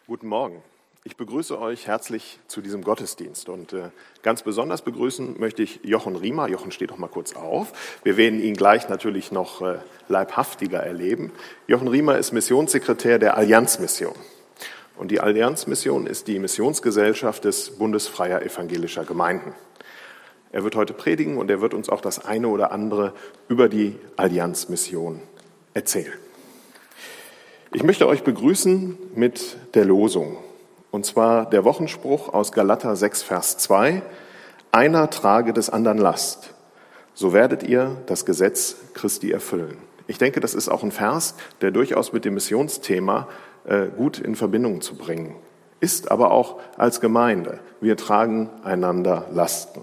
Guten Morgen. Ich begrüße euch herzlich zu diesem Gottesdienst und ganz besonders begrüßen möchte ich Jochen Riemer. Jochen, steh doch mal kurz auf. Wir werden ihn gleich natürlich noch leibhaftiger erleben. Jochen Riemer ist Missionssekretär der Allianzmission. Und die Allianzmission ist die Missionsgesellschaft des Bundes Freier Evangelischer Gemeinden. Er wird heute predigen und er wird uns auch das eine oder andere über die Allianzmission erzählen. Ich möchte euch begrüßen mit der Losung, und zwar der Wochenspruch aus Galater 6, Vers 2. Einer trage des anderen Last, so werdet ihr das Gesetz Christi erfüllen. Ich denke, das ist auch ein Vers, der durchaus mit dem Missionsthema gut in Verbindung zu bringen ist, aber auch als Gemeinde. Wir tragen einander Lasten.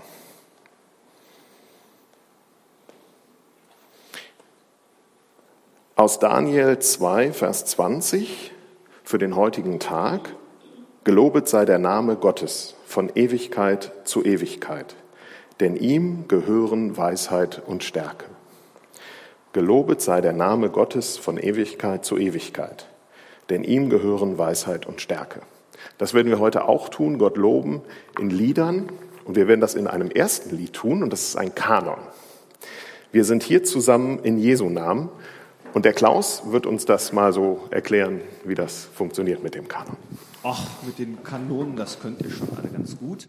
Aus Daniel 2, Vers 20 für den heutigen Tag. Gelobet sei der Name Gottes von Ewigkeit zu Ewigkeit, denn ihm gehören Weisheit und Stärke. Gelobet sei der Name Gottes von Ewigkeit zu Ewigkeit, denn ihm gehören Weisheit und Stärke. Das werden wir heute auch tun, Gott loben in Liedern, und wir werden das in einem ersten Lied tun, und das ist ein Kanon. Wir sind hier zusammen in Jesu Namen. Und der Klaus wird uns das mal so erklären, wie das funktioniert mit dem Kanon. Ach, mit den Kanonen, das könnt ihr schon alle ganz gut.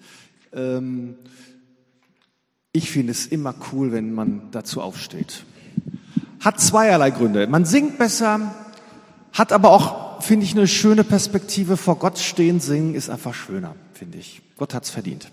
Ich finde es immer cool, wenn man dazu aufsteht. Hat zweierlei Gründe. Man singt besser, hat aber auch, finde ich, eine schöne Perspektive. Vor Gott stehen, singen ist einfach schöner, finde ich. Gott hat's verdient.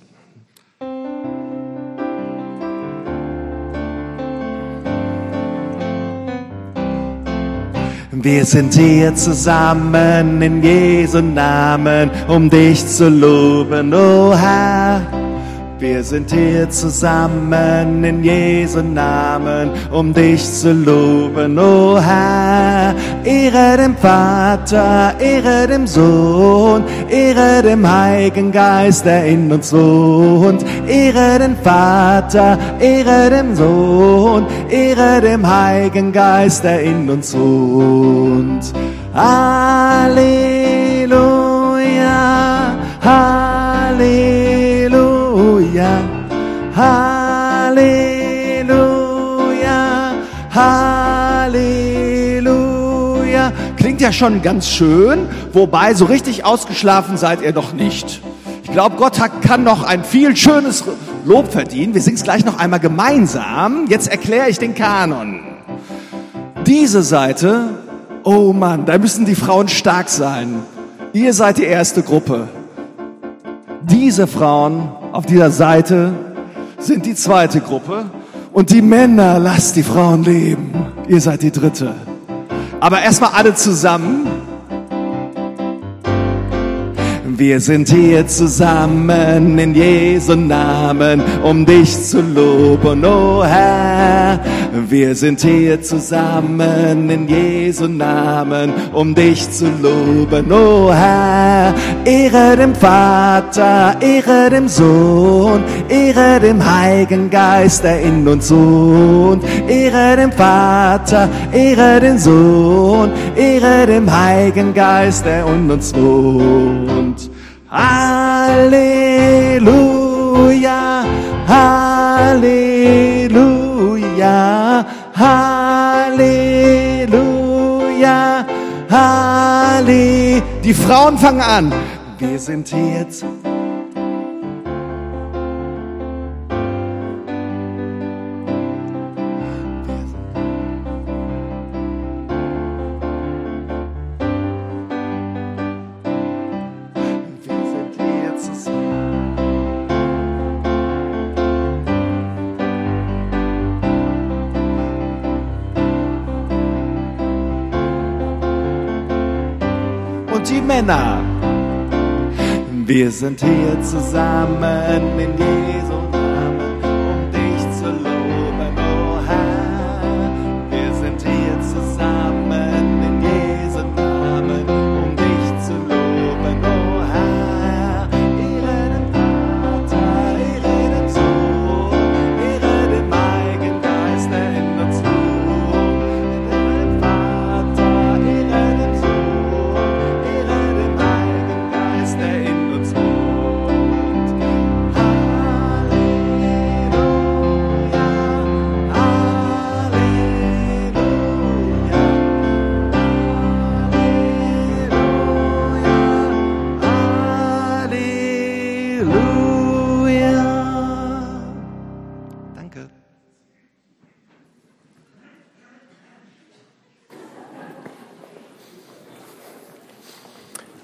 Wir sind hier zusammen in Jesu Namen, um dich zu loben, o Herr. Wir sind hier zusammen in Jesu Namen, um dich zu loben, o Herr. Ehre dem Vater, Ehre dem Sohn, Ehre dem Heiligen Geist, der in uns wohnt. Ehre dem Vater, Ehre dem Sohn, Ehre dem Heiligen Geist, der in uns wohnt. Halleluja, Halleluja, Halleluja, Halleluja. Klingt ja schon ganz schön, wobei so richtig ausgeschlafen seid ihr noch nicht. Ich glaube, Gott kann noch ein viel schönes Lob verdienen. Wir singen es gleich noch einmal gemeinsam. Jetzt erkläre ich den Kanon. Diese Seite, oh Mann, da müssen die Frauen stark sein. Ihr seid die erste Gruppe. Diese Frauen auf dieser Seite sind die zweite Gruppe. Und die Männer, lasst die Frauen leben. Ihr seid die dritte. Aber erstmal alle zusammen. Wir sind hier zusammen in Jesu Namen, um dich zu loben, o Herr. Wir sind hier zusammen in Jesu Namen, um dich zu loben, o Herr. Ehre dem Vater, Ehre dem Sohn, Ehre dem Heiligen Geist, der in uns wohnt. Ehre dem Vater, Ehre dem Sohn, Ehre dem Heiligen Geist, der in uns wohnt. Halleluja, Halleluja, Halleluja, Halleluja. Die Frauen fangen an. Wir sind hier jetzt. Die Männer. Wir sind hier zusammen in Jesu Namen, um dich zu loben, o Herr. Wir sind hier zusammen in Jesu Namen, um dich zu loben, o Herr. Ehre dem Vater, Ehre dem Sohn, Ehre dem Heiligen Geist, der in uns wohnt. Ehre dem Vater, Ehre dem Sohn, Ehre dem Heiligen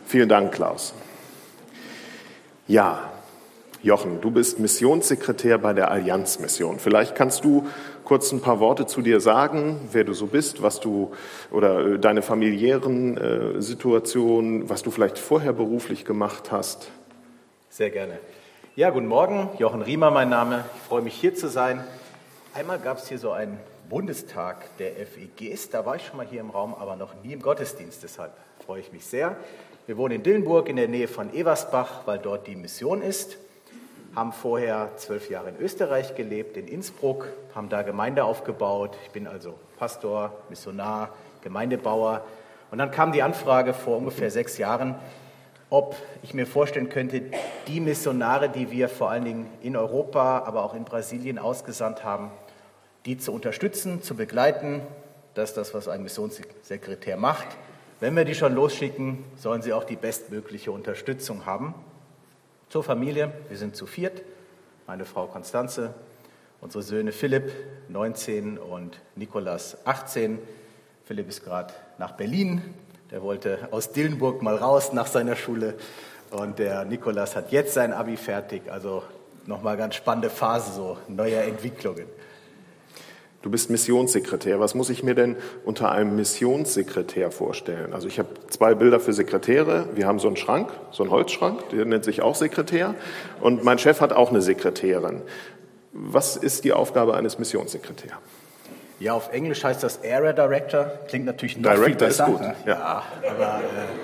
Vielen Dank, Klaus. Ja, Jochen, du bist Missionssekretär bei der Allianz-Mission. Vielleicht kannst du kurz ein paar Worte zu dir sagen, wer du so bist, was du oder deine familiären Situationen, was du vielleicht vorher beruflich gemacht hast. Sehr gerne. Ja, guten Morgen, Jochen Riemer mein Name. Ich freue mich, hier zu sein. Einmal gab es hier so einen Bundestag der FEGs, da war ich schon mal hier im Raum, aber noch nie im Gottesdienst, deshalb freue ich mich sehr. Wir wohnen in Dillenburg in der Nähe von Eversbach, weil dort die Mission ist. Haben vorher 12 Jahre in Österreich gelebt, in Innsbruck, haben da Gemeinde aufgebaut. Ich bin also Pastor, Missionar, Gemeindebauer. Und dann kam die Anfrage vor ungefähr 6 Jahren, ob ich mir vorstellen könnte, die Missionare, die wir vor allen Dingen in Europa, aber auch in Brasilien ausgesandt haben, die zu unterstützen, zu begleiten. Das ist das, was ein Missionssekretär macht. Wenn wir die schon losschicken, sollen sie auch die bestmögliche Unterstützung haben. Zur Familie, wir sind zu 4, meine Frau Konstanze, unsere Söhne Philipp, 19 und Nikolas, 18. Philipp ist gerade nach Berlin, der wollte aus Dillenburg mal raus nach seiner Schule und der Nikolas hat jetzt sein Abi fertig, also nochmal ganz spannende Phase, so neuer Entwicklungen. Du bist Missionssekretär. Was muss ich mir denn unter einem Missionssekretär vorstellen? Also ich habe 2 Bilder für Sekretäre. Wir haben so einen Schrank, so einen Holzschrank, der nennt sich auch Sekretär. Und mein Chef hat auch eine Sekretärin. Was ist die Aufgabe eines Missionssekretärs? Ja, auf Englisch heißt das Area Director. Klingt natürlich noch Director viel besser. Ist gut. Ne? Ja, aber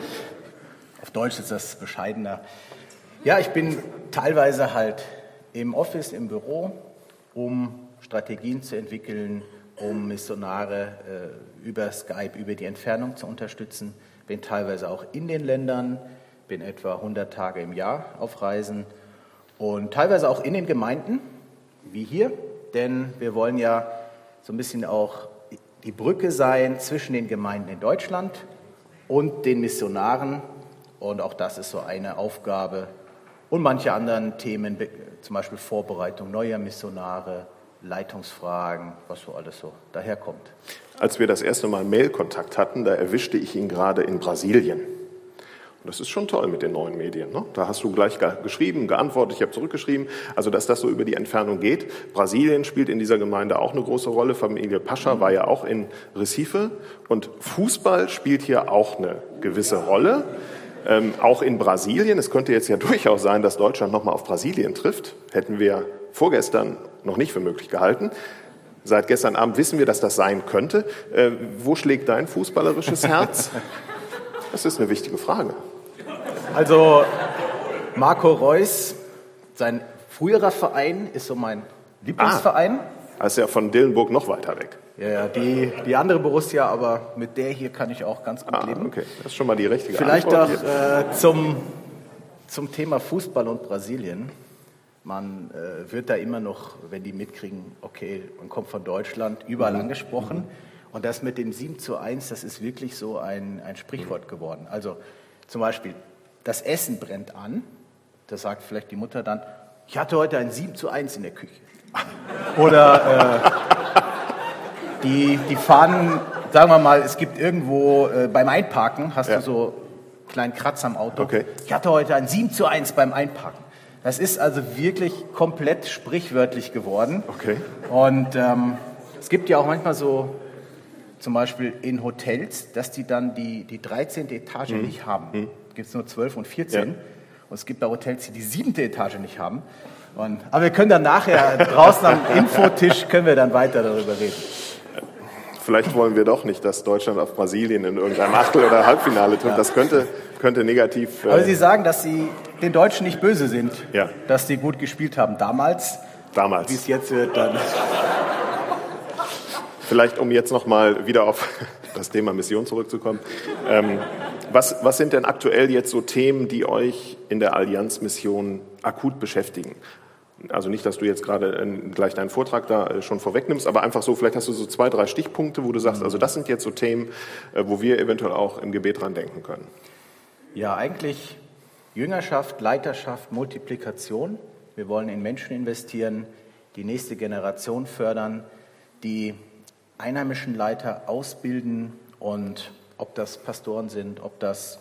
auf Deutsch ist das bescheidener. Ja, ich bin teilweise halt im Office, im Büro, um Strategien zu entwickeln, um Missionare über Skype, über die Entfernung zu unterstützen. Bin teilweise auch in den Ländern, bin etwa 100 Tage im Jahr auf Reisen und teilweise auch in den Gemeinden, wie hier, denn wir wollen ja so ein bisschen auch die Brücke sein zwischen den Gemeinden in Deutschland und den Missionaren und auch das ist so eine Aufgabe und manche anderen Themen, zum Beispiel Vorbereitung neuer Missionare, Leitungsfragen, was so alles so daherkommt. Als wir das erste Mal Mailkontakt hatten, da erwischte ich ihn gerade in Brasilien. Und das ist schon toll mit den neuen Medien. Ne? Da hast du gleich geschrieben, geantwortet, ich habe zurückgeschrieben. Also dass das so über die Entfernung geht. Brasilien spielt in dieser Gemeinde auch eine große Rolle. Familie Pascha war ja auch in Recife. Und Fußball spielt hier auch eine gewisse Rolle. Auch in Brasilien. Es könnte jetzt ja durchaus sein, dass Deutschland nochmal auf Brasilien trifft. Hätten wir vorgestern noch nicht für möglich gehalten. Seit gestern Abend wissen wir, dass das sein könnte. Wo schlägt dein fußballerisches Herz? Das ist eine wichtige Frage. Also Marco Reus, sein früherer Verein ist so mein Lieblingsverein. Das ist ja von Dillenburg noch weiter weg. Ja, die andere Borussia, aber mit der hier kann ich auch ganz gut leben. Okay, das ist schon mal die richtige Vielleicht Antwort. Vielleicht auch zum Thema Fußball und Brasilien. Man wird da immer noch, wenn die mitkriegen, okay, man kommt von Deutschland, überall angesprochen. Und das mit dem 7:1, das ist wirklich so ein Sprichwort geworden. Also zum Beispiel, das Essen brennt an. Da sagt vielleicht die Mutter dann, ich hatte heute ein 7:1 in der Küche. Oder die fahren, sagen wir mal, es gibt irgendwo beim Einparken, hast du so einen kleinen Kratzer am Auto. Okay. Ich hatte heute ein 7:1 beim Einparken. Das ist also wirklich komplett sprichwörtlich geworden. Okay. Und es gibt ja auch manchmal so, zum Beispiel in Hotels, dass die dann die 13. Etage nicht haben. Gibt es nur 12 und 14. Ja. Und es gibt da Hotels, die die 7. Etage nicht haben. Aber wir können dann nachher draußen am Infotisch, können wir dann weiter darüber reden. Vielleicht wollen wir doch nicht, dass Deutschland auf Brasilien in irgendeinem Achtel- oder Halbfinale trifft. Ja. Das könnte negativ... Aber Sie sagen, dass Sie den Deutschen nicht böse sind, ja, dass die gut gespielt haben damals. Damals. Wie es jetzt wird, dann... Vielleicht, um jetzt nochmal wieder auf das Thema Mission zurückzukommen. Was sind denn aktuell jetzt so Themen, die euch in der Allianz-Mission akut beschäftigen? Also nicht, dass du jetzt gerade gleich deinen Vortrag da schon vorwegnimmst, aber einfach so, vielleicht hast du so 2, 3 Stichpunkte, wo du sagst, also das sind jetzt so Themen, wo wir eventuell auch im Gebet dran denken können. Ja, eigentlich Jüngerschaft, Leiterschaft, Multiplikation. Wir wollen in Menschen investieren, die nächste Generation fördern, die einheimischen Leiter ausbilden und ob das Pastoren sind, ob das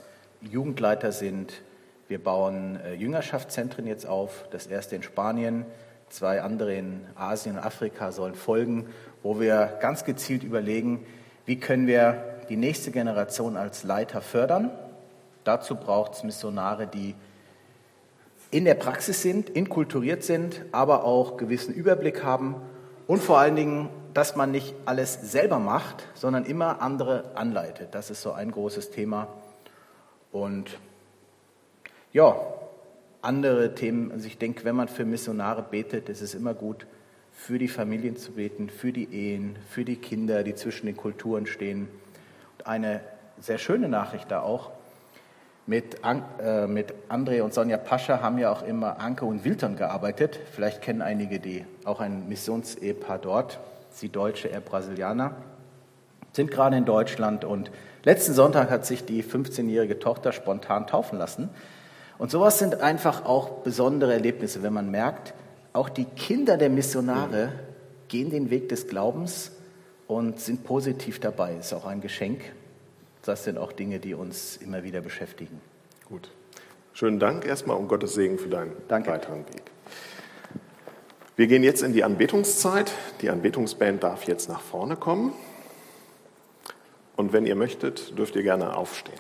Jugendleiter sind. Wir bauen Jüngerschaftszentren jetzt auf, das erste in Spanien, 2 andere in Asien und Afrika sollen folgen, wo wir ganz gezielt überlegen, wie können wir die nächste Generation als Leiter fördern. Dazu braucht es Missionare, die in der Praxis sind, inkulturiert sind, aber auch gewissen Überblick haben und vor allen Dingen, dass man nicht alles selber macht, sondern immer andere anleitet. Das ist so ein großes Thema. Und ja, andere Themen, also ich denke, wenn man für Missionare betet, ist es immer gut, für die Familien zu beten, für die Ehen, für die Kinder, die zwischen den Kulturen stehen. Und eine sehr schöne Nachricht da auch, mit André und Sonja Pascha haben ja auch immer Anke und Wilton gearbeitet. Vielleicht kennen einige die, auch ein Missionsehepaar dort, sie Deutsche, er Brasilianer, sind gerade in Deutschland und letzten Sonntag hat sich die 15-jährige Tochter spontan taufen lassen. Und sowas sind einfach auch besondere Erlebnisse, wenn man merkt, auch die Kinder der Missionare gehen den Weg des Glaubens und sind positiv dabei. Das ist auch ein Geschenk. Das sind auch Dinge, die uns immer wieder beschäftigen. Gut. Schönen Dank erstmal und Gottes Segen für deinen weiteren Weg. Wir gehen jetzt in die Anbetungszeit. Die Anbetungsband darf jetzt nach vorne kommen. Und wenn ihr möchtet, dürft ihr gerne aufstehen.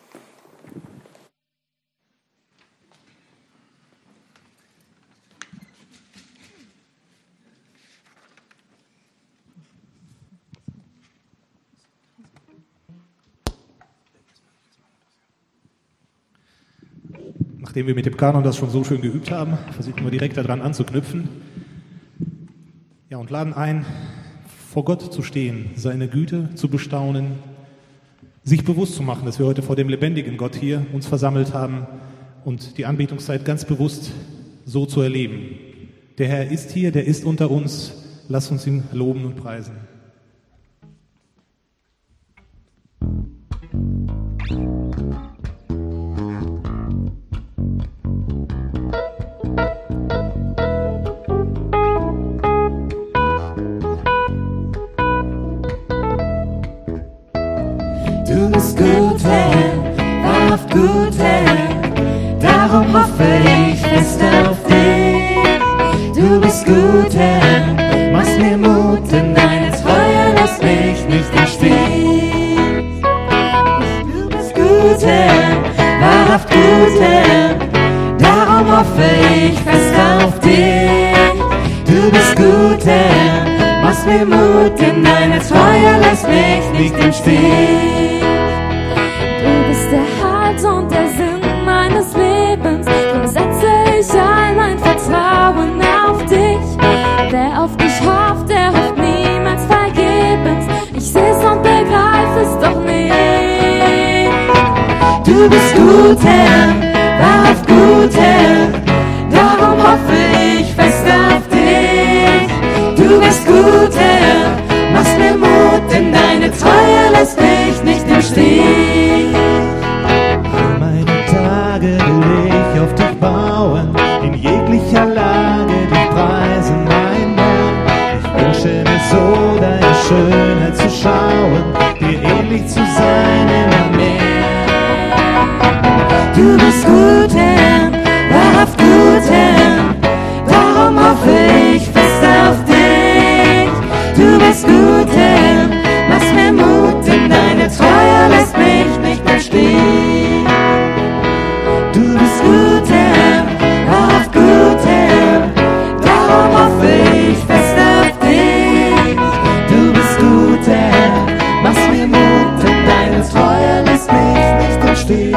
Nachdem wir mit dem Kanon das schon so schön geübt haben, versuchen wir direkt daran anzuknüpfen. Ja, und laden ein, vor Gott zu stehen, seine Güte zu bestaunen, sich bewusst zu machen, dass wir heute vor dem lebendigen Gott hier uns versammelt haben und die Anbetungszeit ganz bewusst so zu erleben. Der Herr ist hier, der ist unter uns, lass uns ihn loben und preisen. Du bist gut, Herr, wahrhaft gut, Herr, darum hoffe ich fest auf dich. Du bist gut, Herr, machst mir Mut, in deine Treue lass mich nicht im Stich. Du bist gut, Herr, wahrhaft gut, Herr, darum hoffe ich fest auf dich. Du bist gut, Herr, machst mir Mut, in deine Treue lass mich nicht im Stich. Du bist der Halt und der Sinn meines Lebens, drum setze ich all mein Vertrauen auf dich. Wer auf dich hofft, der hofft niemals vergebens. Ich seh's und begreif es doch nicht. Du bist gut, Herr, wahrhaft gut, Herr, darum hoffe ich fest auf dich. Du bist gut, Herr, machst mir Mut, in deine Treue lässt mich nicht im Stich. All meine Tage will ich auf dich bauen, in jeglicher Lage dich preisen, mein Herr. Ich wünsche mir so, deine Schönheit zu schauen, dir ähnlich zu sein immer mehr. Du bist gut, Herr, wahrhaft gut, Herr, darum hoffe ich fest auf dich. Du bist gut, Herr, machst mir Mut, in deine Treue lässt mich nicht im Stich. Du bist gut, Herr, wahrhaft gut, Herr, darum hoffe ich fest auf dich. Du bist gut, Herr, machst mir Mut, in deine Treue lässt mich nicht im Stich.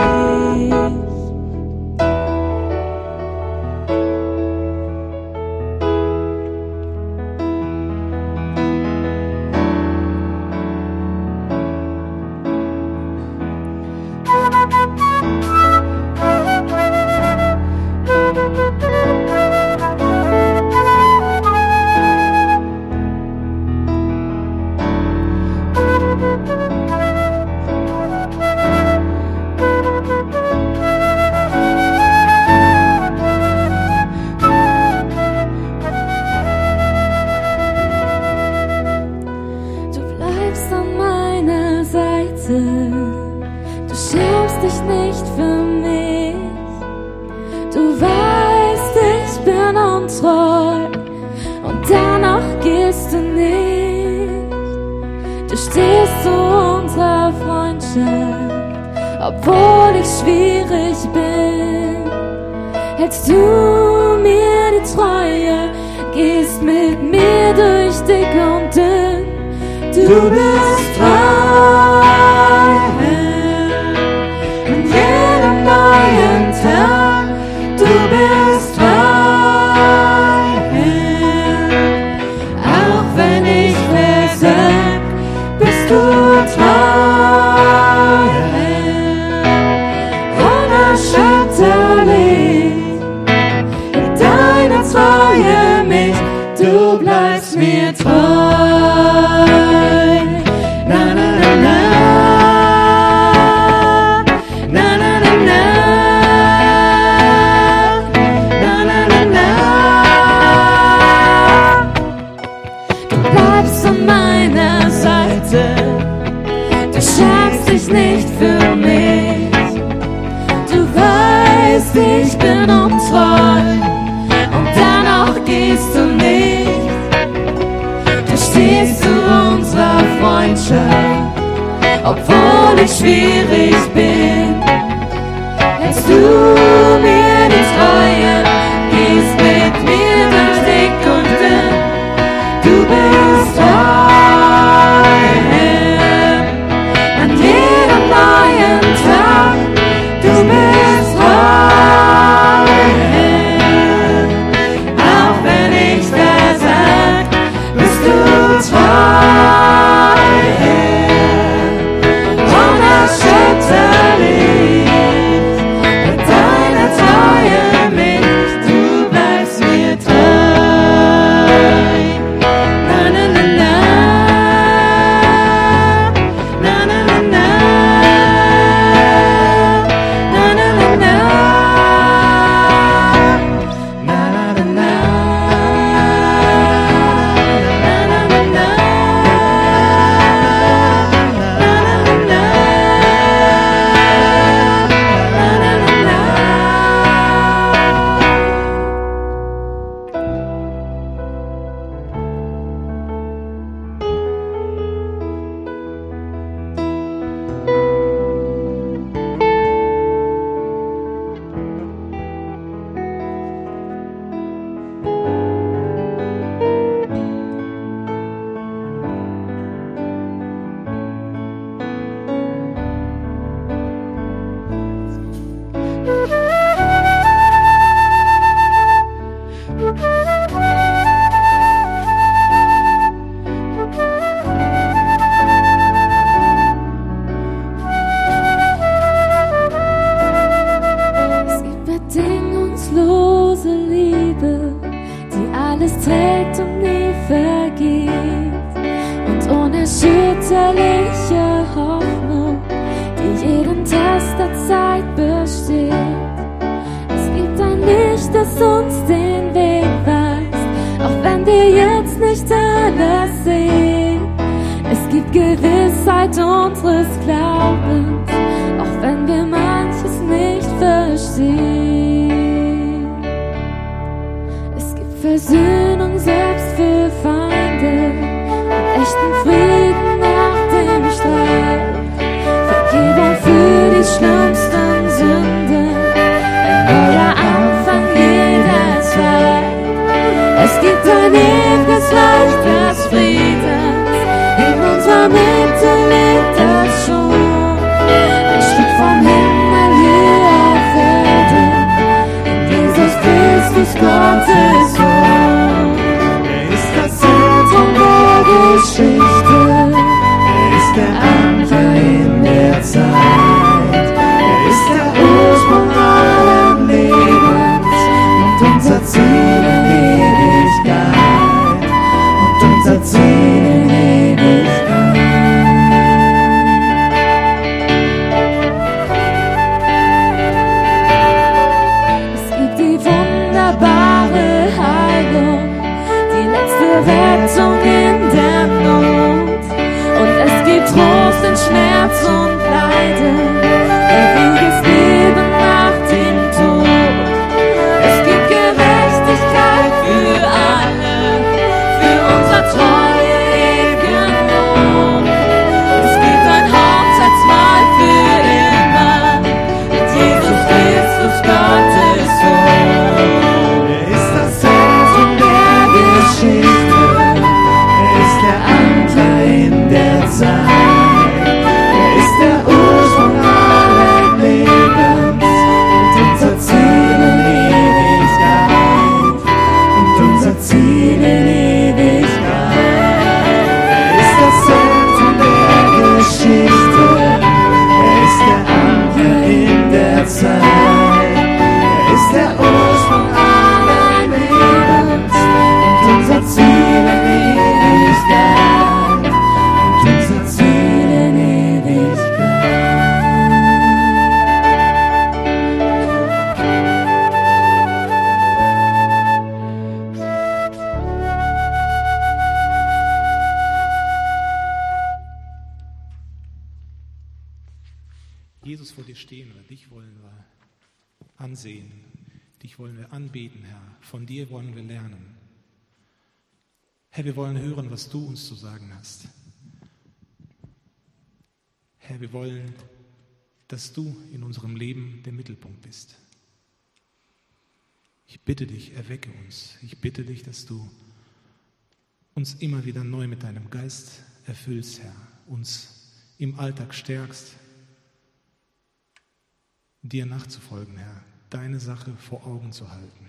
für mich. Du weißt, ich bin untreu und dennoch gehst du nicht. Du stehst zu unserer Freundschaft, obwohl ich schwierig bin. Hältst du mir die Treue, gehst mit mir durch dick und dünn. Du bist treu, in jedem neuen Tag. Du bist treu, auch wenn ich versag, bist du treu, unerschütterlich, in deiner Treue mich, du bleibst mir treu. Na, na, na, na. Na, na, na, na. Na, na, na, na. Du bleibst an meiner Seite, du schämst dich nicht für mich. Du weißt, ich bin untreu und dennoch gehst du nicht. Du stehst zu unserer Freundschaft, obwohl ich schwierig bin. Hältst du mir die Treue, gehst mit mir durch dick und dünn. Du bist treu, an jedem neuen Tag. Du bist treu, auch wenn ich versag, bist du treu, unerschütterlich, mit deiner Treue mich, du bleibst mir treu. Na, na, na, na. Na, na, na, na. Na, na, na, na. Na, na, na, na. Na, na, na, na. Es gibt bedingungslose Liebe, die alles trägt und nie vergeht, und unerschütterliche Hoffnung, die jeden Test der Zeit besteht. Es gibt ein Licht, das uns den Weg weist, auch wenn wir jetzt nicht alles sehen. Es gibt Gewissheit unseres Glaubens, auch wenn wir manches nicht verstehen. Es gibt Versöhnung selbst für Feinde und echten Frieden nach dem Streit. Vergebung für die schlimmsten Sünden, ein neuer Anfang jederzeit. Es gibt ein ewiges Reich des Friedens, in unserer Mitte lebt das schon. Ein Stück vom Himmel hier auf Erden, in Jesus Christus Gottes Sohn. dich wollen wir ansehen, dich wollen wir anbeten, Herr, von dir wollen wir lernen. Herr, wir wollen hören, was du uns zu sagen hast. Herr, wir wollen, dass du in unserem Leben der Mittelpunkt bist. Ich bitte dich, erwecke uns. Ich bitte dich, dass du uns immer wieder neu mit deinem Geist erfüllst, Herr, uns im Alltag stärkst, dir nachzufolgen, Herr, deine Sache vor Augen zu halten.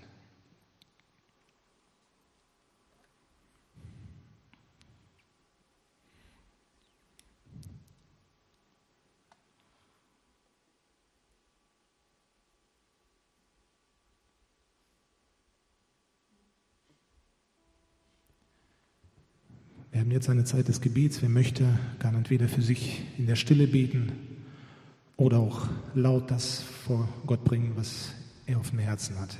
Wir haben jetzt eine Zeit des Gebets. Wer möchte, kann entweder für sich in der Stille beten oder auch laut das vor Gott bringen, was er auf dem Herzen hat.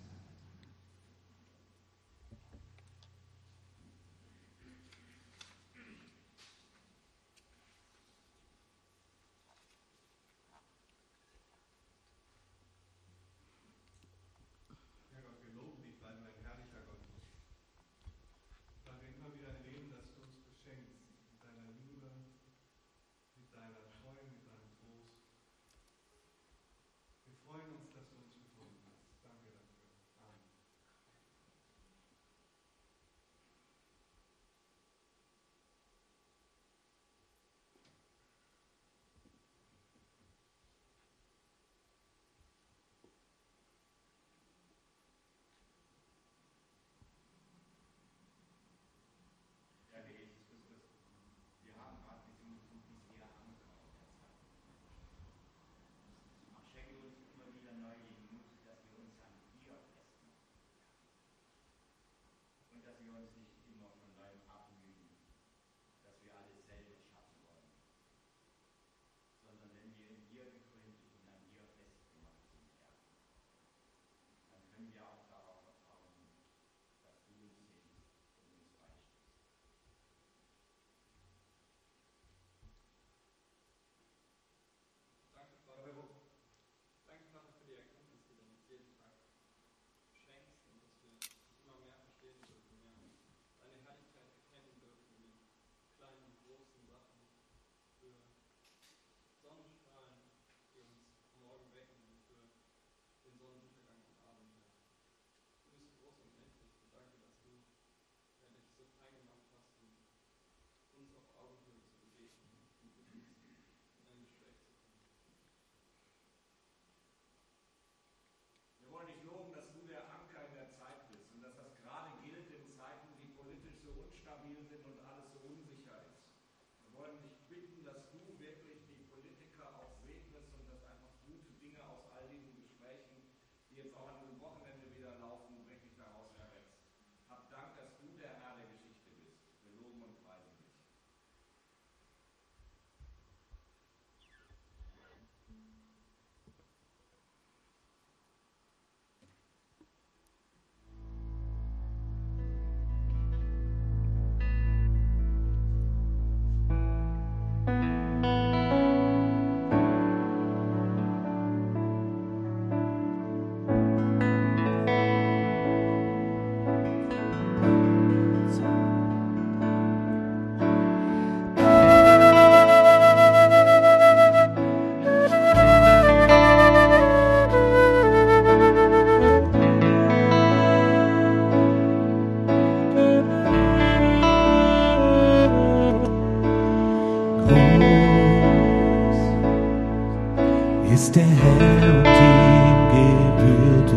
ist der Herr und ihm gebührt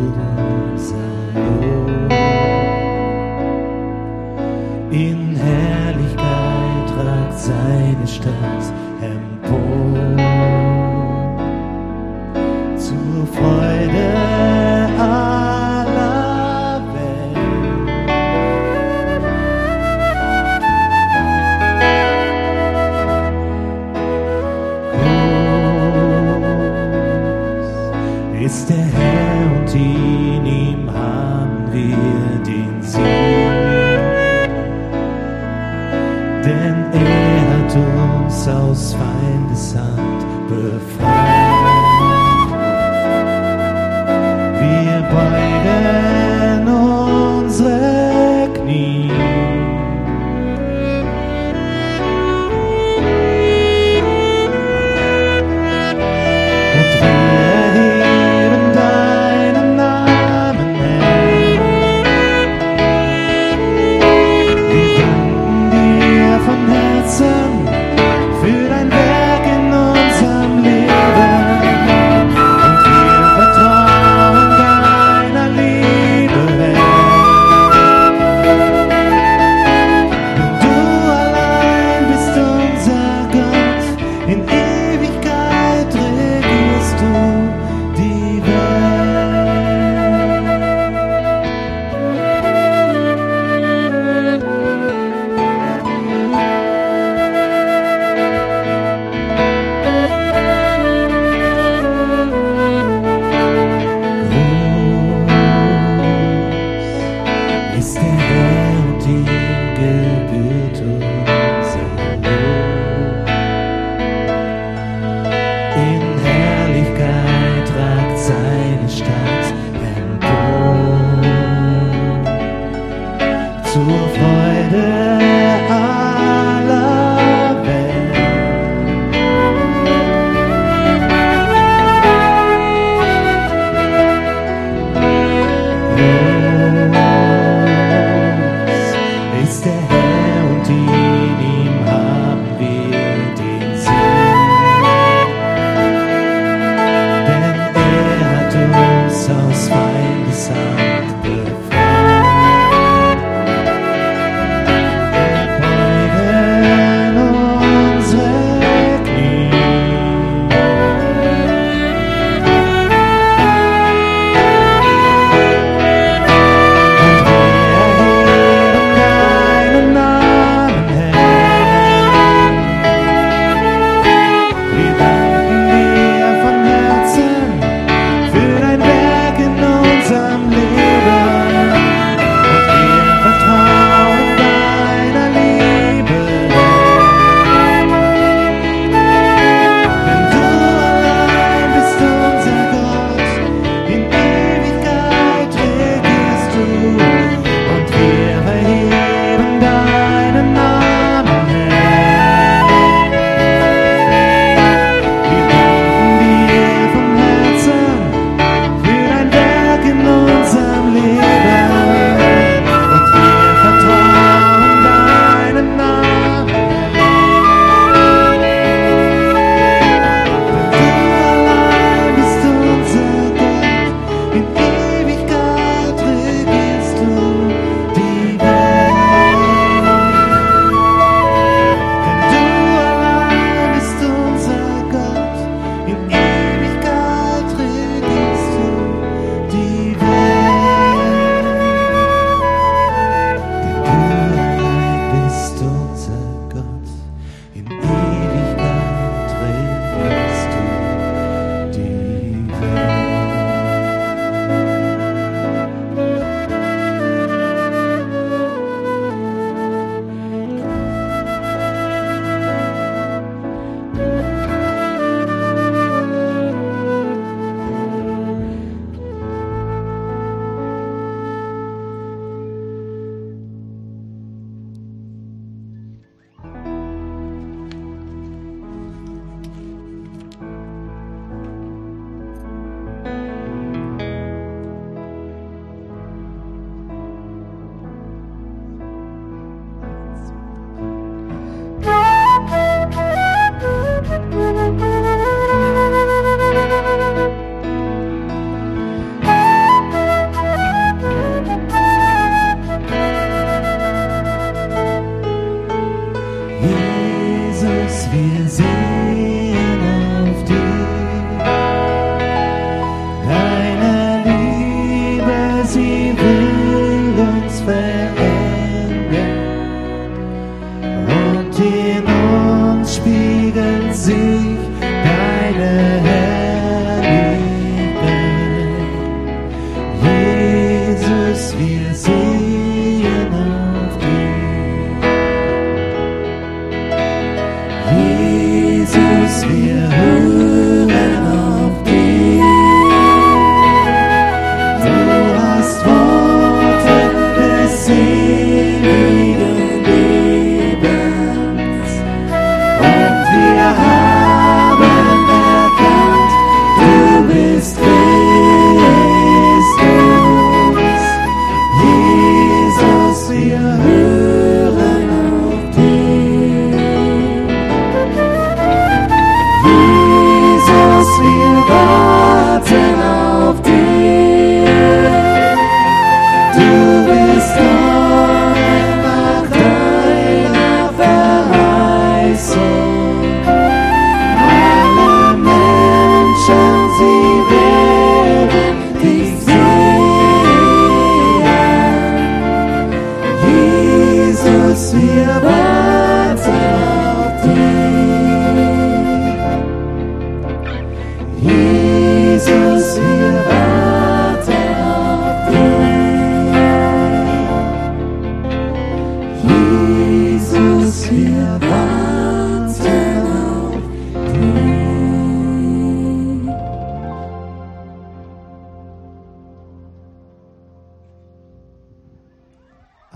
sein Lob. In Herrlichkeit ragt seine Stadt empor, zur Freude aller Welt. Groß ist der Herr und in ihm haben wir den Sieg, denn er hat uns aus Feindeshand befreit.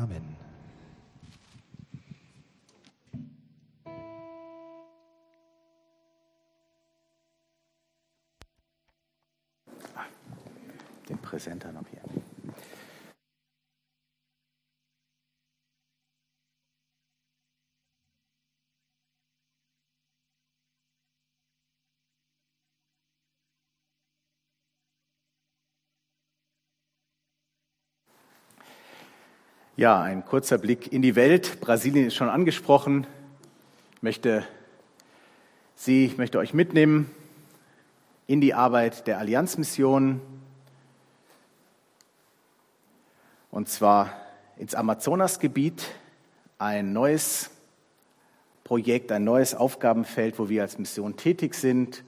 Amen. Den Präsenter noch hier. Ja, ein kurzer Blick in die Welt. Brasilien ist schon angesprochen. Ich möchte euch mitnehmen in die Arbeit der Allianzmission. Und zwar ins Amazonasgebiet, ein neues Projekt, ein neues Aufgabenfeld, wo wir als Mission tätig sind.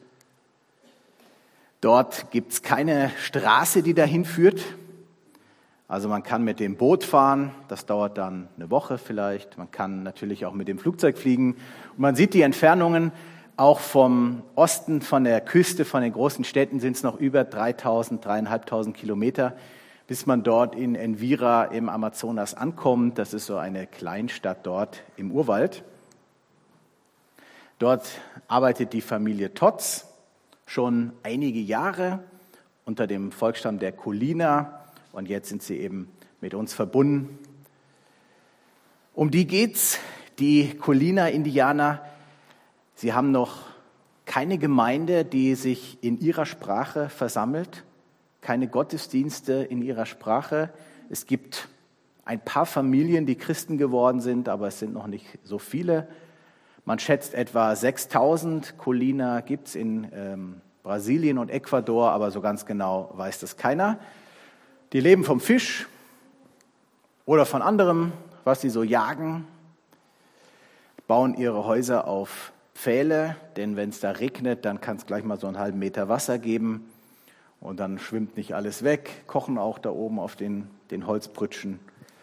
Dort gibt es keine Straße, die dahin führt. Also man kann mit dem Boot fahren, das dauert dann eine Woche vielleicht. Man kann natürlich auch mit dem Flugzeug fliegen. Und man sieht die Entfernungen auch vom Osten, von der Küste, von den großen Städten sind es noch über 3.500 Kilometer, bis man dort in Envira im Amazonas ankommt. Das ist so eine Kleinstadt dort im Urwald. Dort arbeitet die Familie Tots schon einige Jahre unter dem Volksstamm der Kulina. Und jetzt sind sie eben mit uns verbunden. Um die geht's, die Kulina-Indianer. Sie haben noch keine Gemeinde, die sich in ihrer Sprache versammelt, keine Gottesdienste in ihrer Sprache. Es gibt ein paar Familien, die Christen geworden sind, aber es sind noch nicht so viele. Man schätzt etwa 6.000 Kulina gibt es in Brasilien und Ecuador, aber so ganz genau weiß das keiner. Die leben vom Fisch oder von anderem, was sie so jagen, bauen ihre Häuser auf Pfähle, denn wenn es da regnet, dann kann es gleich mal so einen halben Meter Wasser geben und dann schwimmt nicht alles weg, kochen auch da oben auf den Holzprütschen.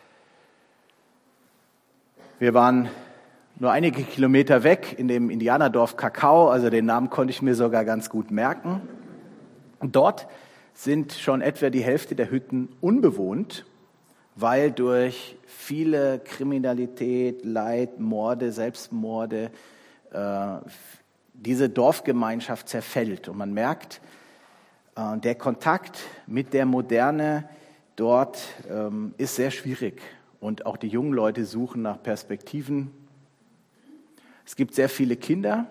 Wir waren nur einige Kilometer weg in dem Indianerdorf Kakao, also den Namen konnte ich mir sogar ganz gut merken. Und dort sind schon etwa die Hälfte der Hütten unbewohnt, weil durch viele Kriminalität, Leid, Morde, Selbstmorde diese Dorfgemeinschaft zerfällt. Und man merkt, der Kontakt mit der Moderne dort ist sehr schwierig. Und auch die jungen Leute suchen nach Perspektiven. Es gibt sehr viele Kinder.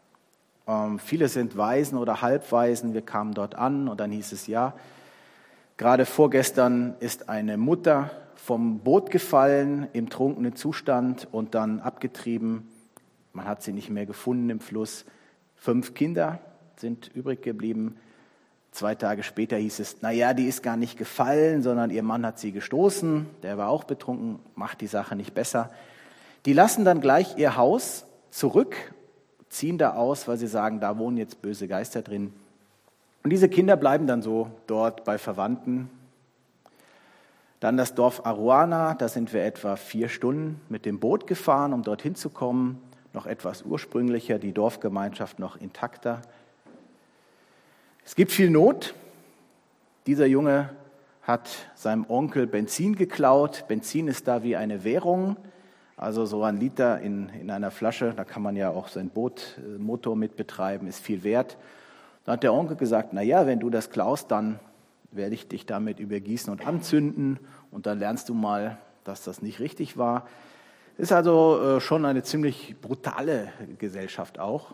Viele sind Waisen oder Halbwaisen. Wir kamen dort an und dann hieß es, ja, gerade vorgestern ist eine Mutter vom Boot gefallen im trunkenen Zustand und dann abgetrieben. Man hat sie nicht mehr gefunden im Fluss. 5 Kinder sind übrig geblieben. 2 Tage später hieß es, naja, die ist gar nicht gefallen, sondern ihr Mann hat sie gestoßen. Der war auch betrunken, macht die Sache nicht besser. Die lassen dann gleich ihr Haus zurück, ziehen da aus, weil sie sagen, da wohnen jetzt böse Geister drin. Und diese Kinder bleiben dann so dort bei Verwandten. Dann das Dorf Aruana, da sind wir etwa 4 Stunden mit dem Boot gefahren, um dorthin zu kommen. Noch etwas ursprünglicher, die Dorfgemeinschaft noch intakter. Es gibt viel Not. Dieser Junge hat seinem Onkel Benzin geklaut. Benzin ist da wie eine Währung. Also so ein Liter in einer Flasche, da kann man ja auch sein Bootmotor mit betreiben, ist viel wert. Da hat der Onkel gesagt, naja, wenn du das klaust, dann werde ich dich damit übergießen und anzünden und dann lernst du mal, dass das nicht richtig war. Ist also schon eine ziemlich brutale Gesellschaft auch.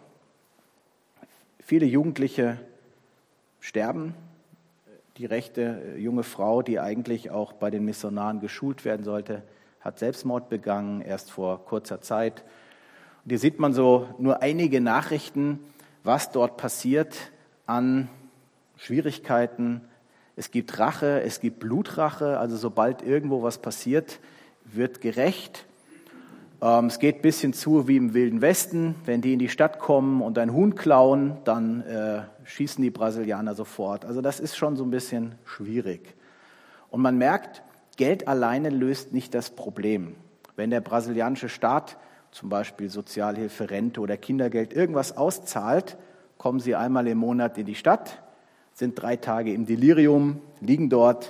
Viele Jugendliche sterben. Die rechte junge Frau, die eigentlich auch bei den Missionaren geschult werden sollte, hat Selbstmord begangen, erst vor kurzer Zeit. Und hier sieht man so nur einige Nachrichten, was dort passiert an Schwierigkeiten. Es gibt Rache, es gibt Blutrache, also sobald irgendwo was passiert, wird gerächt. Es geht ein bisschen zu wie im Wilden Westen. Wenn die in die Stadt kommen und ein Huhn klauen, dann schießen die Brasilianer sofort. Also das ist schon so ein bisschen schwierig. Und man merkt, Geld alleine löst nicht das Problem. Wenn der brasilianische Staat zum Beispiel Sozialhilfe, Rente oder Kindergeld irgendwas auszahlt, kommen sie einmal im Monat in die Stadt, sind 3 Tage im Delirium, liegen dort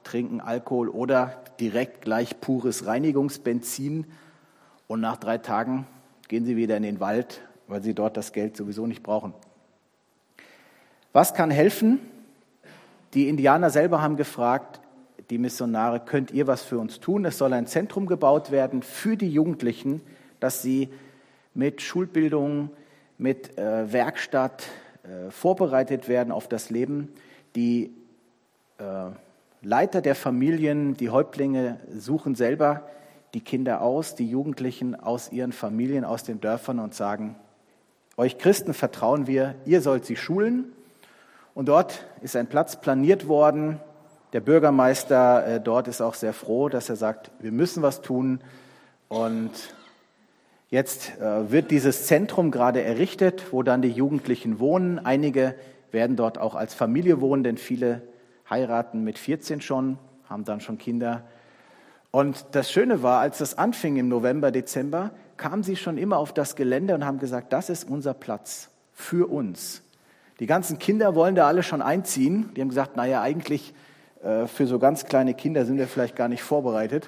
trinken Alkohol oder direkt gleich pures Reinigungsbenzin. Und nach 3 Tagen gehen sie wieder in den Wald, weil sie dort das Geld sowieso nicht brauchen. Was kann helfen? Die Indianer selber haben gefragt, die Missionare, könnt ihr was für uns tun? Es soll ein Zentrum gebaut werden für die Jugendlichen, dass sie mit Schulbildung, mit Werkstatt vorbereitet werden auf das Leben. Die Leiter der Familien, die Häuptlinge suchen selber die Kinder aus, die Jugendlichen aus ihren Familien, aus den Dörfern und sagen, euch Christen vertrauen wir, ihr sollt sie schulen. Und dort ist ein Platz planiert worden. Der Bürgermeister dort ist auch sehr froh, dass er sagt, wir müssen was tun. Und jetzt wird dieses Zentrum gerade errichtet, wo dann die Jugendlichen wohnen. Einige werden dort auch als Familie wohnen, denn viele heiraten mit 14 schon, haben dann schon Kinder. Und das Schöne war, als das anfing im November, Dezember, kamen sie schon immer auf das Gelände und haben gesagt, das ist unser Platz für uns. Die ganzen Kinder wollen da alle schon einziehen. Die haben gesagt, naja, eigentlich für so ganz kleine Kinder sind wir vielleicht gar nicht vorbereitet.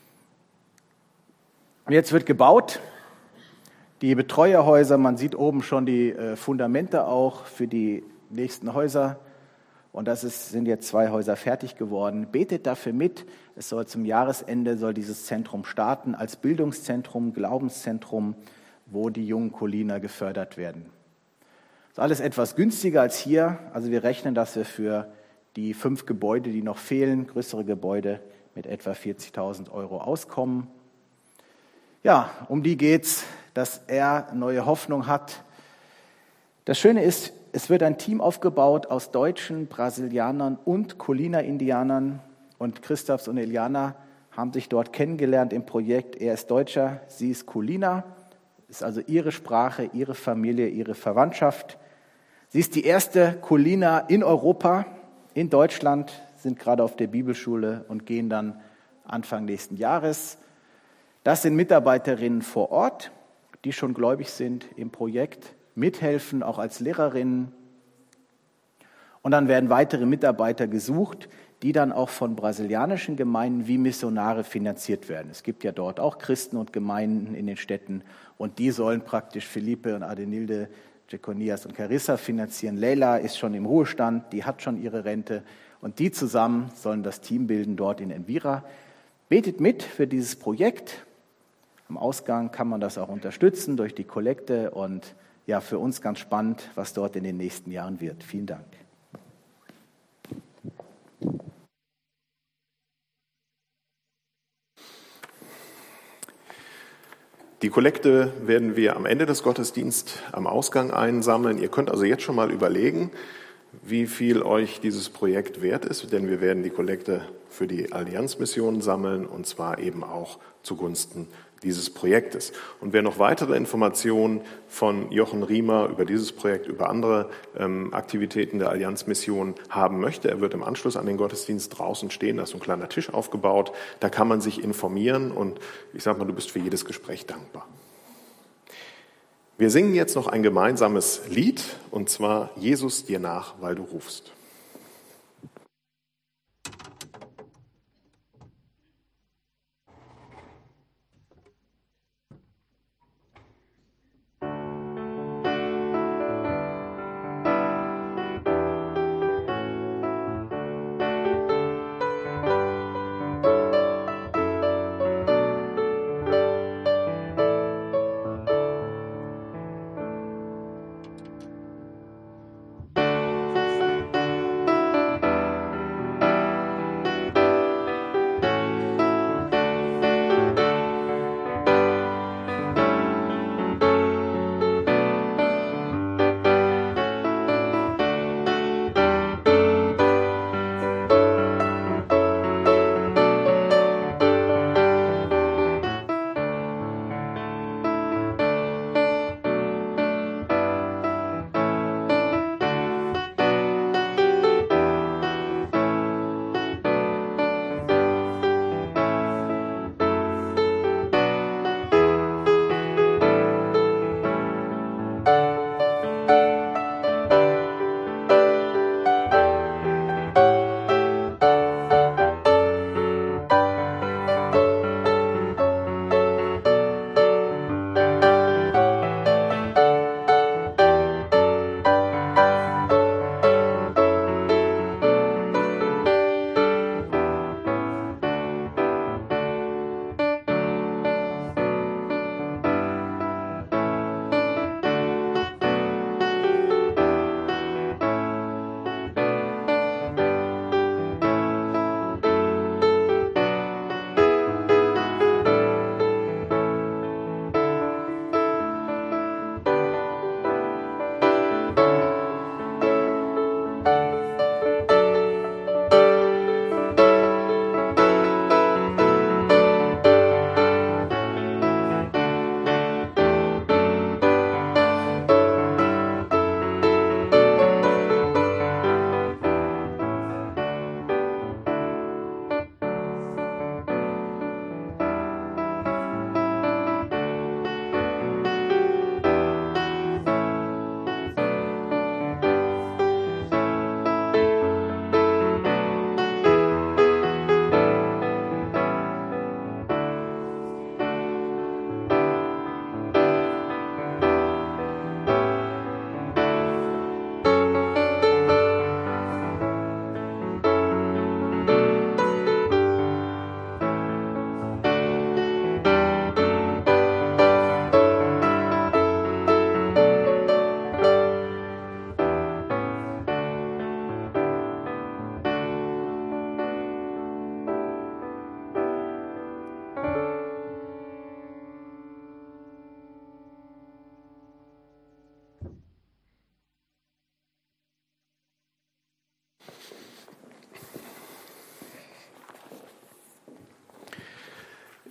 Und jetzt wird gebaut. Die Betreuerhäuser, man sieht oben schon die Fundamente auch für die nächsten Häuser. Und sind jetzt 2 Häuser fertig geworden. Betet dafür mit. Es soll zum Jahresende dieses Zentrum starten als Bildungszentrum, Glaubenszentrum, wo die jungen Koliner gefördert werden. Das ist alles etwas günstiger als hier. Also wir rechnen, dass wir für die 5 Gebäude, die noch fehlen, größere Gebäude, mit etwa 40.000 € auskommen. Ja, um die geht's, dass er neue Hoffnung hat. Das Schöne ist, es wird ein Team aufgebaut aus Deutschen, Brasilianern und Koliner-Indianern. Und Christophs und Eliana haben sich dort kennengelernt im Projekt. Er ist Deutscher, sie ist Koliner. Das ist also ihre Sprache, ihre Familie, ihre Verwandtschaft. Sie ist die erste Koliner in Europa, in Deutschland, sind gerade auf der Bibelschule und gehen dann Anfang nächsten Jahres. Das sind Mitarbeiterinnen vor Ort, die schon gläubig sind im Projekt, mithelfen, auch als Lehrerinnen. Und dann werden weitere Mitarbeiter gesucht, die dann auch von brasilianischen Gemeinden wie Missionare finanziert werden. Es gibt ja dort auch Christen und Gemeinden in den Städten und die sollen praktisch Felipe und Adenilde, Jeconias und Carissa finanzieren. Leila ist schon im Ruhestand, die hat schon ihre Rente und die zusammen sollen das Team bilden dort in Envira. Betet mit für dieses Projekt. Am Ausgang kann man das auch unterstützen durch die Kollekte und ja, für uns ganz spannend, was dort in den nächsten Jahren wird. Vielen Dank. Die Kollekte werden wir am Ende des Gottesdienstes am Ausgang einsammeln. Ihr könnt also jetzt schon mal überlegen, wie viel euch dieses Projekt wert ist, denn wir werden die Kollekte für die Allianzmission sammeln und zwar eben auch zugunsten dieses Projektes. Und wer noch weitere Informationen von Jochen Riemer über dieses Projekt, über andere Aktivitäten der Allianzmission haben möchte, er wird im Anschluss an den Gottesdienst draußen stehen, da ist so ein kleiner Tisch aufgebaut, da kann man sich informieren und ich sage mal, du bist für jedes Gespräch dankbar. Wir singen jetzt noch ein gemeinsames Lied und zwar Jesus dir nach, weil du rufst.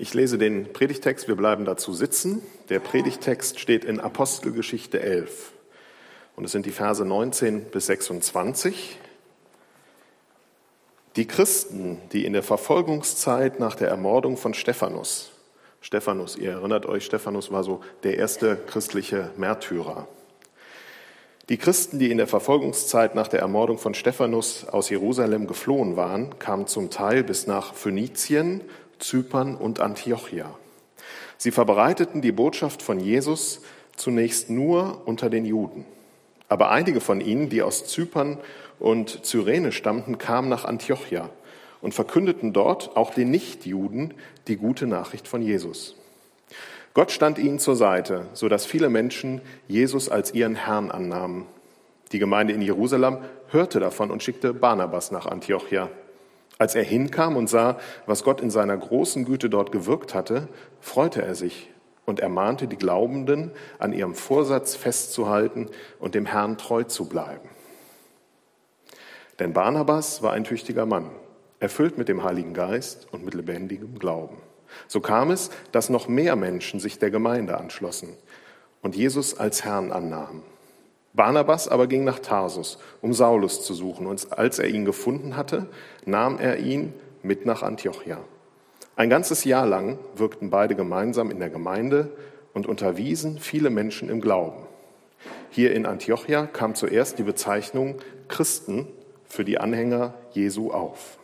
Ich lese den Predigtext, wir bleiben dazu sitzen. Der Predigtext steht in Apostelgeschichte 11 und es sind die Verse 19 bis 26. Die Christen, die in der Verfolgungszeit nach der Ermordung von Stephanus, ihr erinnert euch, Stephanus war so der erste christliche Märtyrer. Die Christen, die in der Verfolgungszeit nach der Ermordung von Stephanus aus Jerusalem geflohen waren, kamen zum Teil bis nach Phönizien, Zypern und Antiochia. Sie verbreiteten die Botschaft von Jesus zunächst nur unter den Juden. Aber einige von ihnen, die aus Zypern und Cyrene stammten, kamen nach Antiochia und verkündeten dort auch den Nichtjuden die gute Nachricht von Jesus. Gott stand ihnen zur Seite, sodass viele Menschen Jesus als ihren Herrn annahmen. Die Gemeinde in Jerusalem hörte davon und schickte Barnabas nach Antiochia. Als er hinkam und sah, was Gott in seiner großen Güte dort gewirkt hatte, freute er sich und ermahnte die Glaubenden, an ihrem Vorsatz festzuhalten und dem Herrn treu zu bleiben. Denn Barnabas war ein tüchtiger Mann, erfüllt mit dem Heiligen Geist und mit lebendigem Glauben. So kam es, dass noch mehr Menschen sich der Gemeinde anschlossen und Jesus als Herrn annahmen. Barnabas aber ging nach Tarsus, um Saulus zu suchen, und als er ihn gefunden hatte, nahm er ihn mit nach Antiochia. Ein ganzes Jahr lang wirkten beide gemeinsam in der Gemeinde und unterwiesen viele Menschen im Glauben. Hier in Antiochia kam zuerst die Bezeichnung Christen für die Anhänger Jesu auf.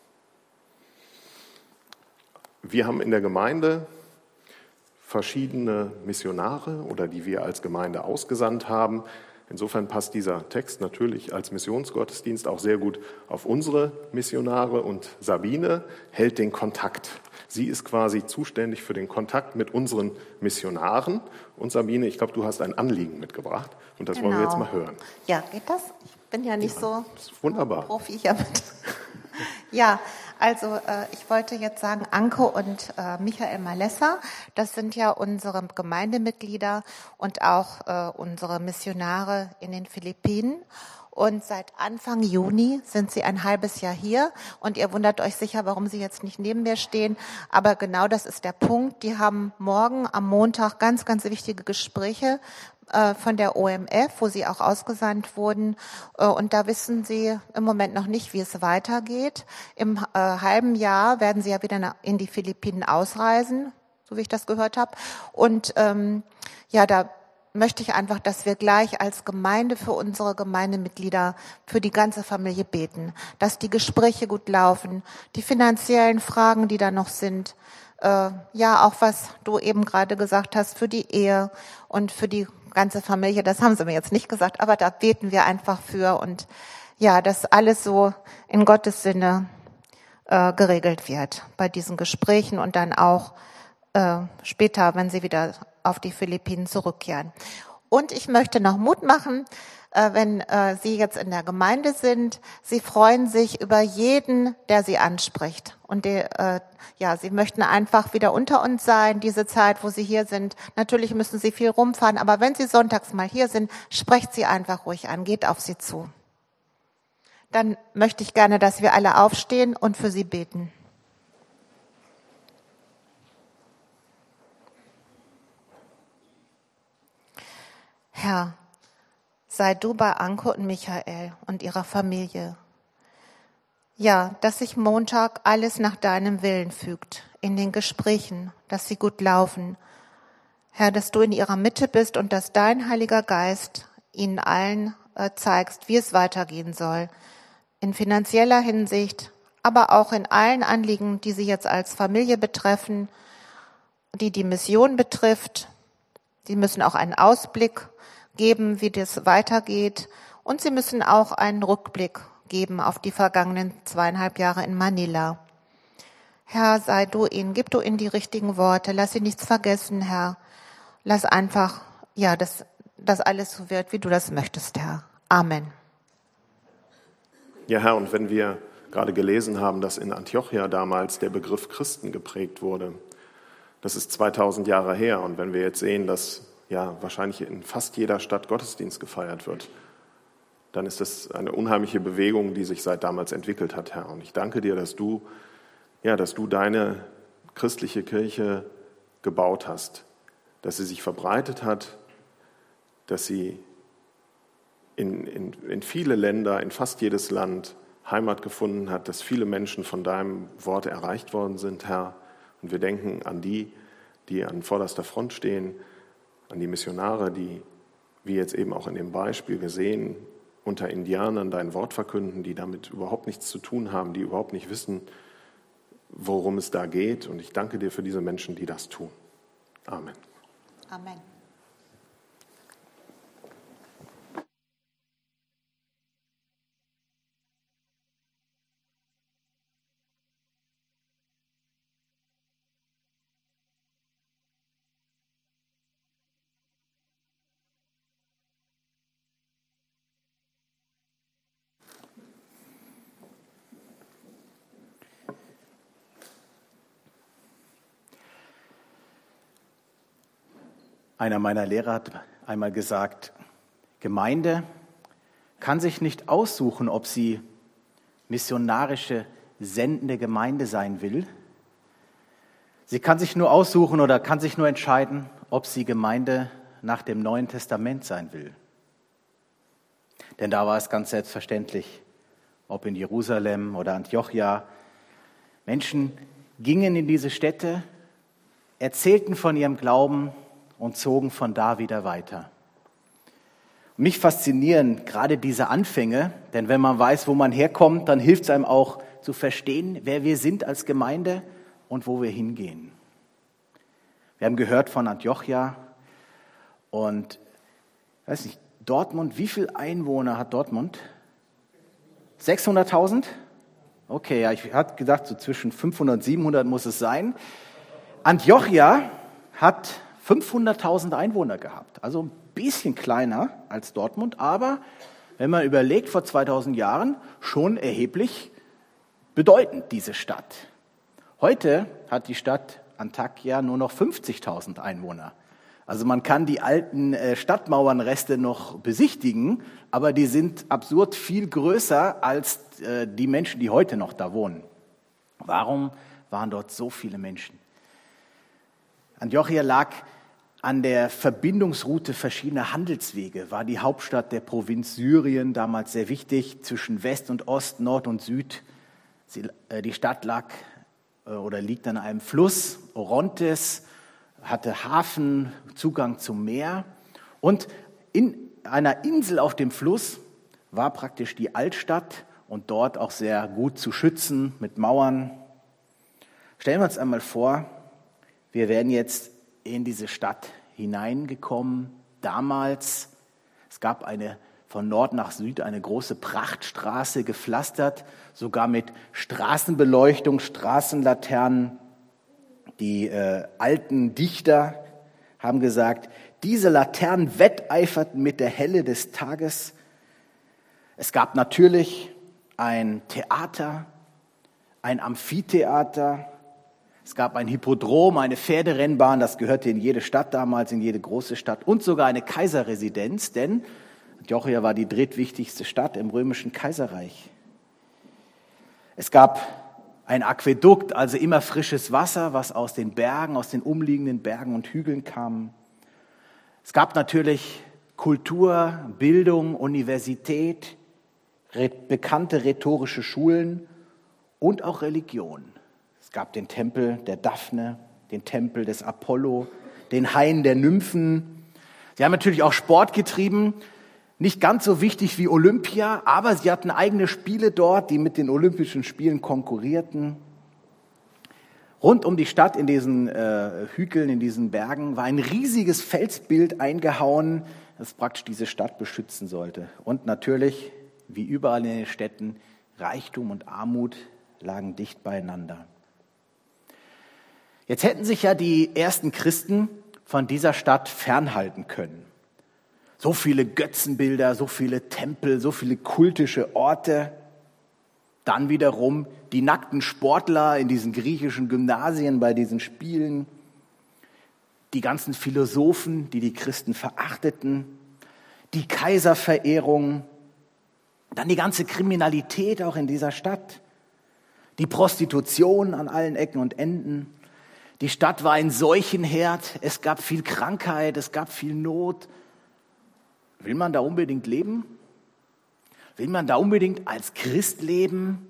Wir haben in der Gemeinde verschiedene Missionare oder die wir als Gemeinde ausgesandt haben. Insofern passt dieser Text natürlich als Missionsgottesdienst auch sehr gut auf unsere Missionare und Sabine hält den Kontakt. Sie ist quasi zuständig für den Kontakt mit unseren Missionaren. Und Sabine, ich glaube, du hast ein Anliegen mitgebracht und das wollen wir jetzt mal hören. Ja, geht das? Ich bin ja nicht so wunderbar. Profi hiermit. Ja, also ich wollte jetzt sagen, Anke und Michael Malessa, das sind ja unsere Gemeindemitglieder und auch unsere Missionare in den Philippinen. Und seit Anfang Juni sind sie ein halbes Jahr hier. Und ihr wundert euch sicher, warum sie jetzt nicht neben mir stehen. Aber genau das ist der Punkt. Die haben morgen am Montag ganz, ganz wichtige Gespräche von der OMF, wo sie auch ausgesandt wurden. Und da wissen sie im Moment noch nicht, wie es weitergeht. Im halben Jahr werden sie ja wieder in die Philippinen ausreisen, so wie ich das gehört habe. Und ja, da möchte ich einfach, dass wir gleich als Gemeinde für unsere Gemeindemitglieder, für die ganze Familie beten, dass die Gespräche gut laufen, die finanziellen Fragen, die da noch sind, ja, auch was du eben gerade gesagt hast, für die Ehe und für die ganze Familie, das haben sie mir jetzt nicht gesagt, aber da beten wir einfach für und ja, dass alles so in Gottes Sinne geregelt wird bei diesen Gesprächen und dann auch später, wenn sie wieder auf die Philippinen zurückkehren. Und ich möchte noch Mut machen, wenn Sie jetzt in der Gemeinde sind. Sie freuen sich über jeden, der Sie anspricht. Und ja, Sie möchten einfach wieder unter uns sein, diese Zeit, wo Sie hier sind. Natürlich müssen Sie viel rumfahren, aber wenn Sie sonntags mal hier sind, sprecht Sie einfach ruhig an, geht auf Sie zu. Dann möchte ich gerne, dass wir alle aufstehen und für Sie beten. Herr, sei du bei Anke und Michael und ihrer Familie. Ja, dass sich Montag alles nach deinem Willen fügt, in den Gesprächen, dass sie gut laufen. Herr, dass du in ihrer Mitte bist und dass dein Heiliger Geist ihnen allen zeigst, wie es weitergehen soll. In finanzieller Hinsicht, aber auch in allen Anliegen, die sie jetzt als Familie betreffen, die Mission betrifft. Sie müssen auch einen Ausblick geben, wie das weitergeht. Und sie müssen auch einen Rückblick geben auf die vergangenen 2,5 Jahre in Manila. Herr, sei du ihnen, gib du ihnen die richtigen Worte. Lass sie nichts vergessen, Herr. Lass einfach, ja, dass alles so wird, wie du das möchtest, Herr. Amen. Ja, Herr, und wenn wir gerade gelesen haben, dass in Antiochia damals der Begriff Christen geprägt wurde, das ist 2000 Jahre her. Und wenn wir jetzt sehen, dass ja wahrscheinlich in fast jeder Stadt Gottesdienst gefeiert wird, dann ist das eine unheimliche Bewegung, die sich seit damals entwickelt hat, Herr. Und ich danke dir, dass du deine christliche Kirche gebaut hast, dass sie sich verbreitet hat, dass sie in viele Länder, in fast jedes Land Heimat gefunden hat, dass viele Menschen von deinem Wort erreicht worden sind, Herr. Und wir denken an die an vorderster Front stehen, an die Missionare, die, wie jetzt eben auch in dem Beispiel gesehen, unter Indianern dein Wort verkünden, die damit überhaupt nichts zu tun haben, die überhaupt nicht wissen, worum es da geht. Und ich danke dir für diese Menschen, die das tun. Amen. Amen. Einer meiner Lehrer hat einmal gesagt, Gemeinde kann sich nicht aussuchen, ob sie missionarische, sendende Gemeinde sein will. Sie kann sich nur aussuchen oder kann sich nur entscheiden, ob sie Gemeinde nach dem Neuen Testament sein will. Denn da war es ganz selbstverständlich, ob in Jerusalem oder Antiochia, Menschen gingen in diese Städte, erzählten von ihrem Glauben und zogen von da wieder weiter. Mich faszinieren gerade diese Anfänge, denn wenn man weiß, wo man herkommt, dann hilft es einem auch zu verstehen, wer wir sind als Gemeinde und wo wir hingehen. Wir haben gehört von Antiochia und, weiß nicht, Dortmund, wie viele Einwohner hat Dortmund? 600.000? Okay, ja, ich hatte gedacht, so zwischen 500 und 700 muss es sein. Antiochia hat 500.000 Einwohner gehabt, also ein bisschen kleiner als Dortmund, aber wenn man überlegt, vor 2000 Jahren schon erheblich bedeutend, diese Stadt. Heute hat die Stadt Antiochia nur noch 50.000 Einwohner. Also man kann die alten Stadtmauernreste noch besichtigen, aber die sind absurd viel größer als die Menschen, die heute noch da wohnen. Warum waren dort so viele Menschen? Antiochia lag an der Verbindungsroute verschiedener Handelswege, war die Hauptstadt der Provinz Syrien, damals sehr wichtig, zwischen West und Ost, Nord und Süd. Die Stadt lag oder liegt an einem Fluss, Orontes, hatte Hafen, Zugang zum Meer. Und in einer Insel auf dem Fluss war praktisch die Altstadt und dort auch sehr gut zu schützen mit Mauern. Stellen wir uns einmal vor, wir wären jetzt in diese Stadt hineingekommen. Damals, es gab von Nord nach Süd eine große Prachtstraße gepflastert, sogar mit Straßenbeleuchtung, Straßenlaternen. Die alten Dichter haben gesagt, diese Laternen wetteiferten mit der Helle des Tages. Es gab natürlich ein Theater, ein Amphitheater, es gab ein Hippodrom, eine Pferderennbahn, das gehörte in jede Stadt damals, in jede große Stadt und sogar eine Kaiserresidenz, denn Antiochia war die drittwichtigste Stadt im römischen Kaiserreich. Es gab ein Aquädukt, also immer frisches Wasser, was aus den Bergen, aus den umliegenden Bergen und Hügeln kam. Es gab natürlich Kultur, Bildung, Universität, bekannte rhetorische Schulen und auch Religion. Es gab den Tempel der Daphne, den Tempel des Apollo, den Hain der Nymphen. Sie haben natürlich auch Sport getrieben, nicht ganz so wichtig wie Olympia, aber sie hatten eigene Spiele dort, die mit den Olympischen Spielen konkurrierten. Rund um die Stadt in diesen Hügeln, in diesen Bergen, war ein riesiges Felsbild eingehauen, das praktisch diese Stadt beschützen sollte. Und natürlich, wie überall in den Städten, Reichtum und Armut lagen dicht beieinander. Jetzt hätten sich ja die ersten Christen von dieser Stadt fernhalten können. So viele Götzenbilder, so viele Tempel, so viele kultische Orte. Dann wiederum die nackten Sportler in diesen griechischen Gymnasien bei diesen Spielen. Die ganzen Philosophen, die die Christen verachteten. Die Kaiserverehrung. Dann die ganze Kriminalität auch in dieser Stadt. Die Prostitution an allen Ecken und Enden. Die Stadt war ein Seuchenherd, es gab viel Krankheit, es gab viel Not. Will man da unbedingt leben? Will man da unbedingt als Christ leben?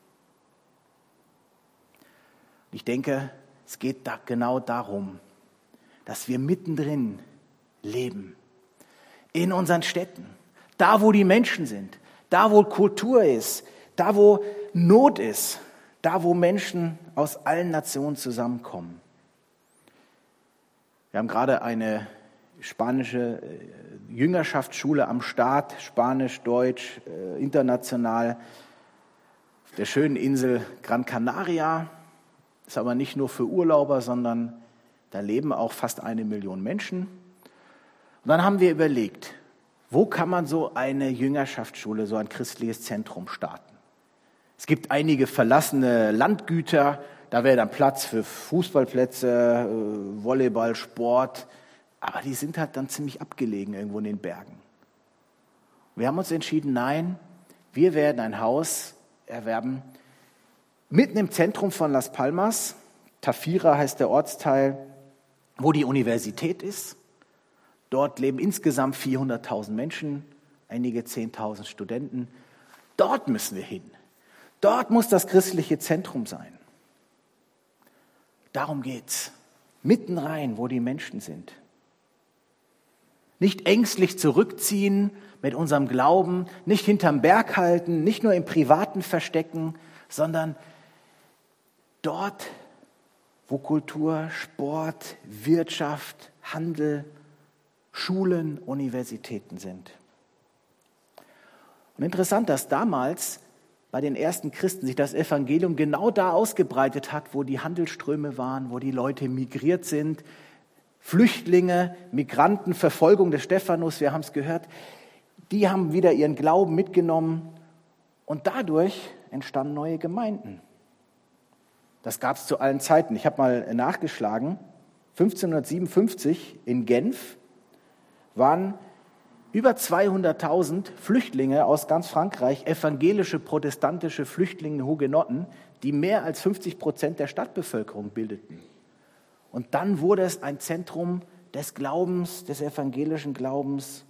Ich denke, es geht da genau darum, dass wir mittendrin leben. In unseren Städten. Da, wo die Menschen sind. Da, wo Kultur ist. Da, wo Not ist. Da, wo Menschen aus allen Nationen zusammenkommen. Wir haben gerade eine spanische Jüngerschaftsschule am Start. Spanisch, Deutsch, international. Auf der schönen Insel Gran Canaria. Ist aber nicht nur für Urlauber, sondern da leben auch fast 1 Million Menschen. Und dann haben wir überlegt, wo kann man so eine Jüngerschaftsschule, so ein christliches Zentrum starten? Es gibt einige verlassene Landgüter, da wäre dann Platz für Fußballplätze, Volleyball, Sport, aber die sind halt dann ziemlich abgelegen irgendwo in den Bergen. Wir haben uns entschieden, nein, wir werden ein Haus erwerben, mitten im Zentrum von Las Palmas, Tafira heißt der Ortsteil, wo die Universität ist. Dort leben insgesamt 400.000 Menschen, einige 10.000 Studenten. Dort müssen wir hin. Dort muss das christliche Zentrum sein. Darum geht's. Mitten rein, wo die Menschen sind. Nicht ängstlich zurückziehen mit unserem Glauben, nicht hinterm Berg halten, nicht nur im Privaten verstecken, sondern dort, wo Kultur, Sport, Wirtschaft, Handel, Schulen, Universitäten sind. Und interessant, dass damals bei den ersten Christen sich das Evangelium genau da ausgebreitet hat, wo die Handelsströme waren, wo die Leute migriert sind, Flüchtlinge, Migranten, Verfolgung des Stephanus, wir haben es gehört, die haben wieder ihren Glauben mitgenommen und dadurch entstanden neue Gemeinden. Das gab es zu allen Zeiten. Ich habe mal nachgeschlagen, 1557 in Genf waren über 200.000 Flüchtlinge aus ganz Frankreich, evangelische, protestantische Flüchtlinge, Hugenotten, die mehr als 50% der Stadtbevölkerung bildeten. Und dann wurde es ein Zentrum des Glaubens, des evangelischen Glaubens.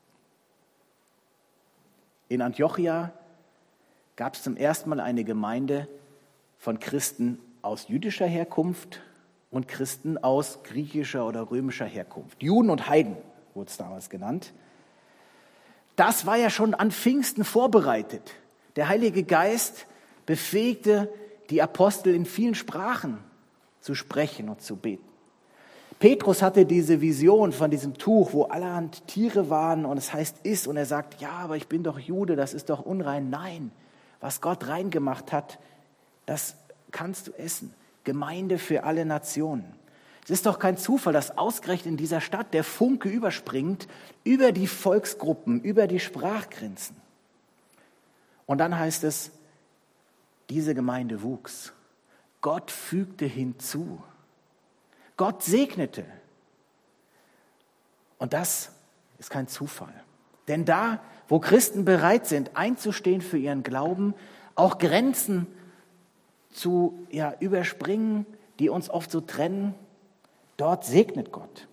In Antiochia gab es zum ersten Mal eine Gemeinde von Christen aus jüdischer Herkunft und Christen aus griechischer oder römischer Herkunft. Juden und Heiden wurde es damals genannt. Das war ja schon an Pfingsten vorbereitet. Der Heilige Geist befähigte die Apostel in vielen Sprachen zu sprechen und zu beten. Petrus hatte diese Vision von diesem Tuch, wo allerhand Tiere waren und es heißt iss und er sagt, ja, aber ich bin doch Jude, das ist doch unrein. Nein, was Gott rein gemacht hat, das kannst du essen. Gemeinde für alle Nationen. Es ist doch kein Zufall, dass ausgerechnet in dieser Stadt der Funke überspringt, über die Volksgruppen, über die Sprachgrenzen. Und dann heißt es, diese Gemeinde wuchs. Gott fügte hinzu. Gott segnete. Und das ist kein Zufall. Denn da, wo Christen bereit sind, einzustehen für ihren Glauben, auch Grenzen zu überspringen, die uns oft so trennen, dort segnet Gott.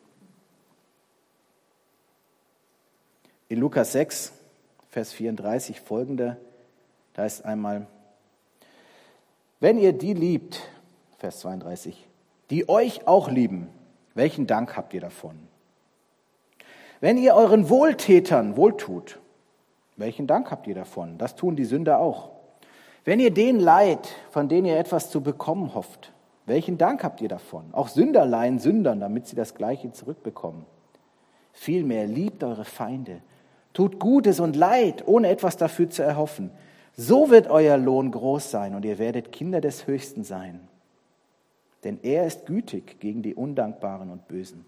In Lukas 6, Vers 34 folgende, da ist einmal, wenn ihr die liebt, Vers 32, die euch auch lieben, welchen Dank habt ihr davon? Wenn ihr euren Wohltätern wohltut, welchen Dank habt ihr davon? Das tun die Sünder auch. Wenn ihr denen leiht, von denen ihr etwas zu bekommen hofft, welchen Dank habt ihr davon? Auch Sünder leihen Sündern, damit sie das Gleiche zurückbekommen. Vielmehr liebt eure Feinde, tut Gutes und Leid, ohne etwas dafür zu erhoffen. So wird euer Lohn groß sein und ihr werdet Kinder des Höchsten sein. Denn er ist gütig gegen die Undankbaren und Bösen.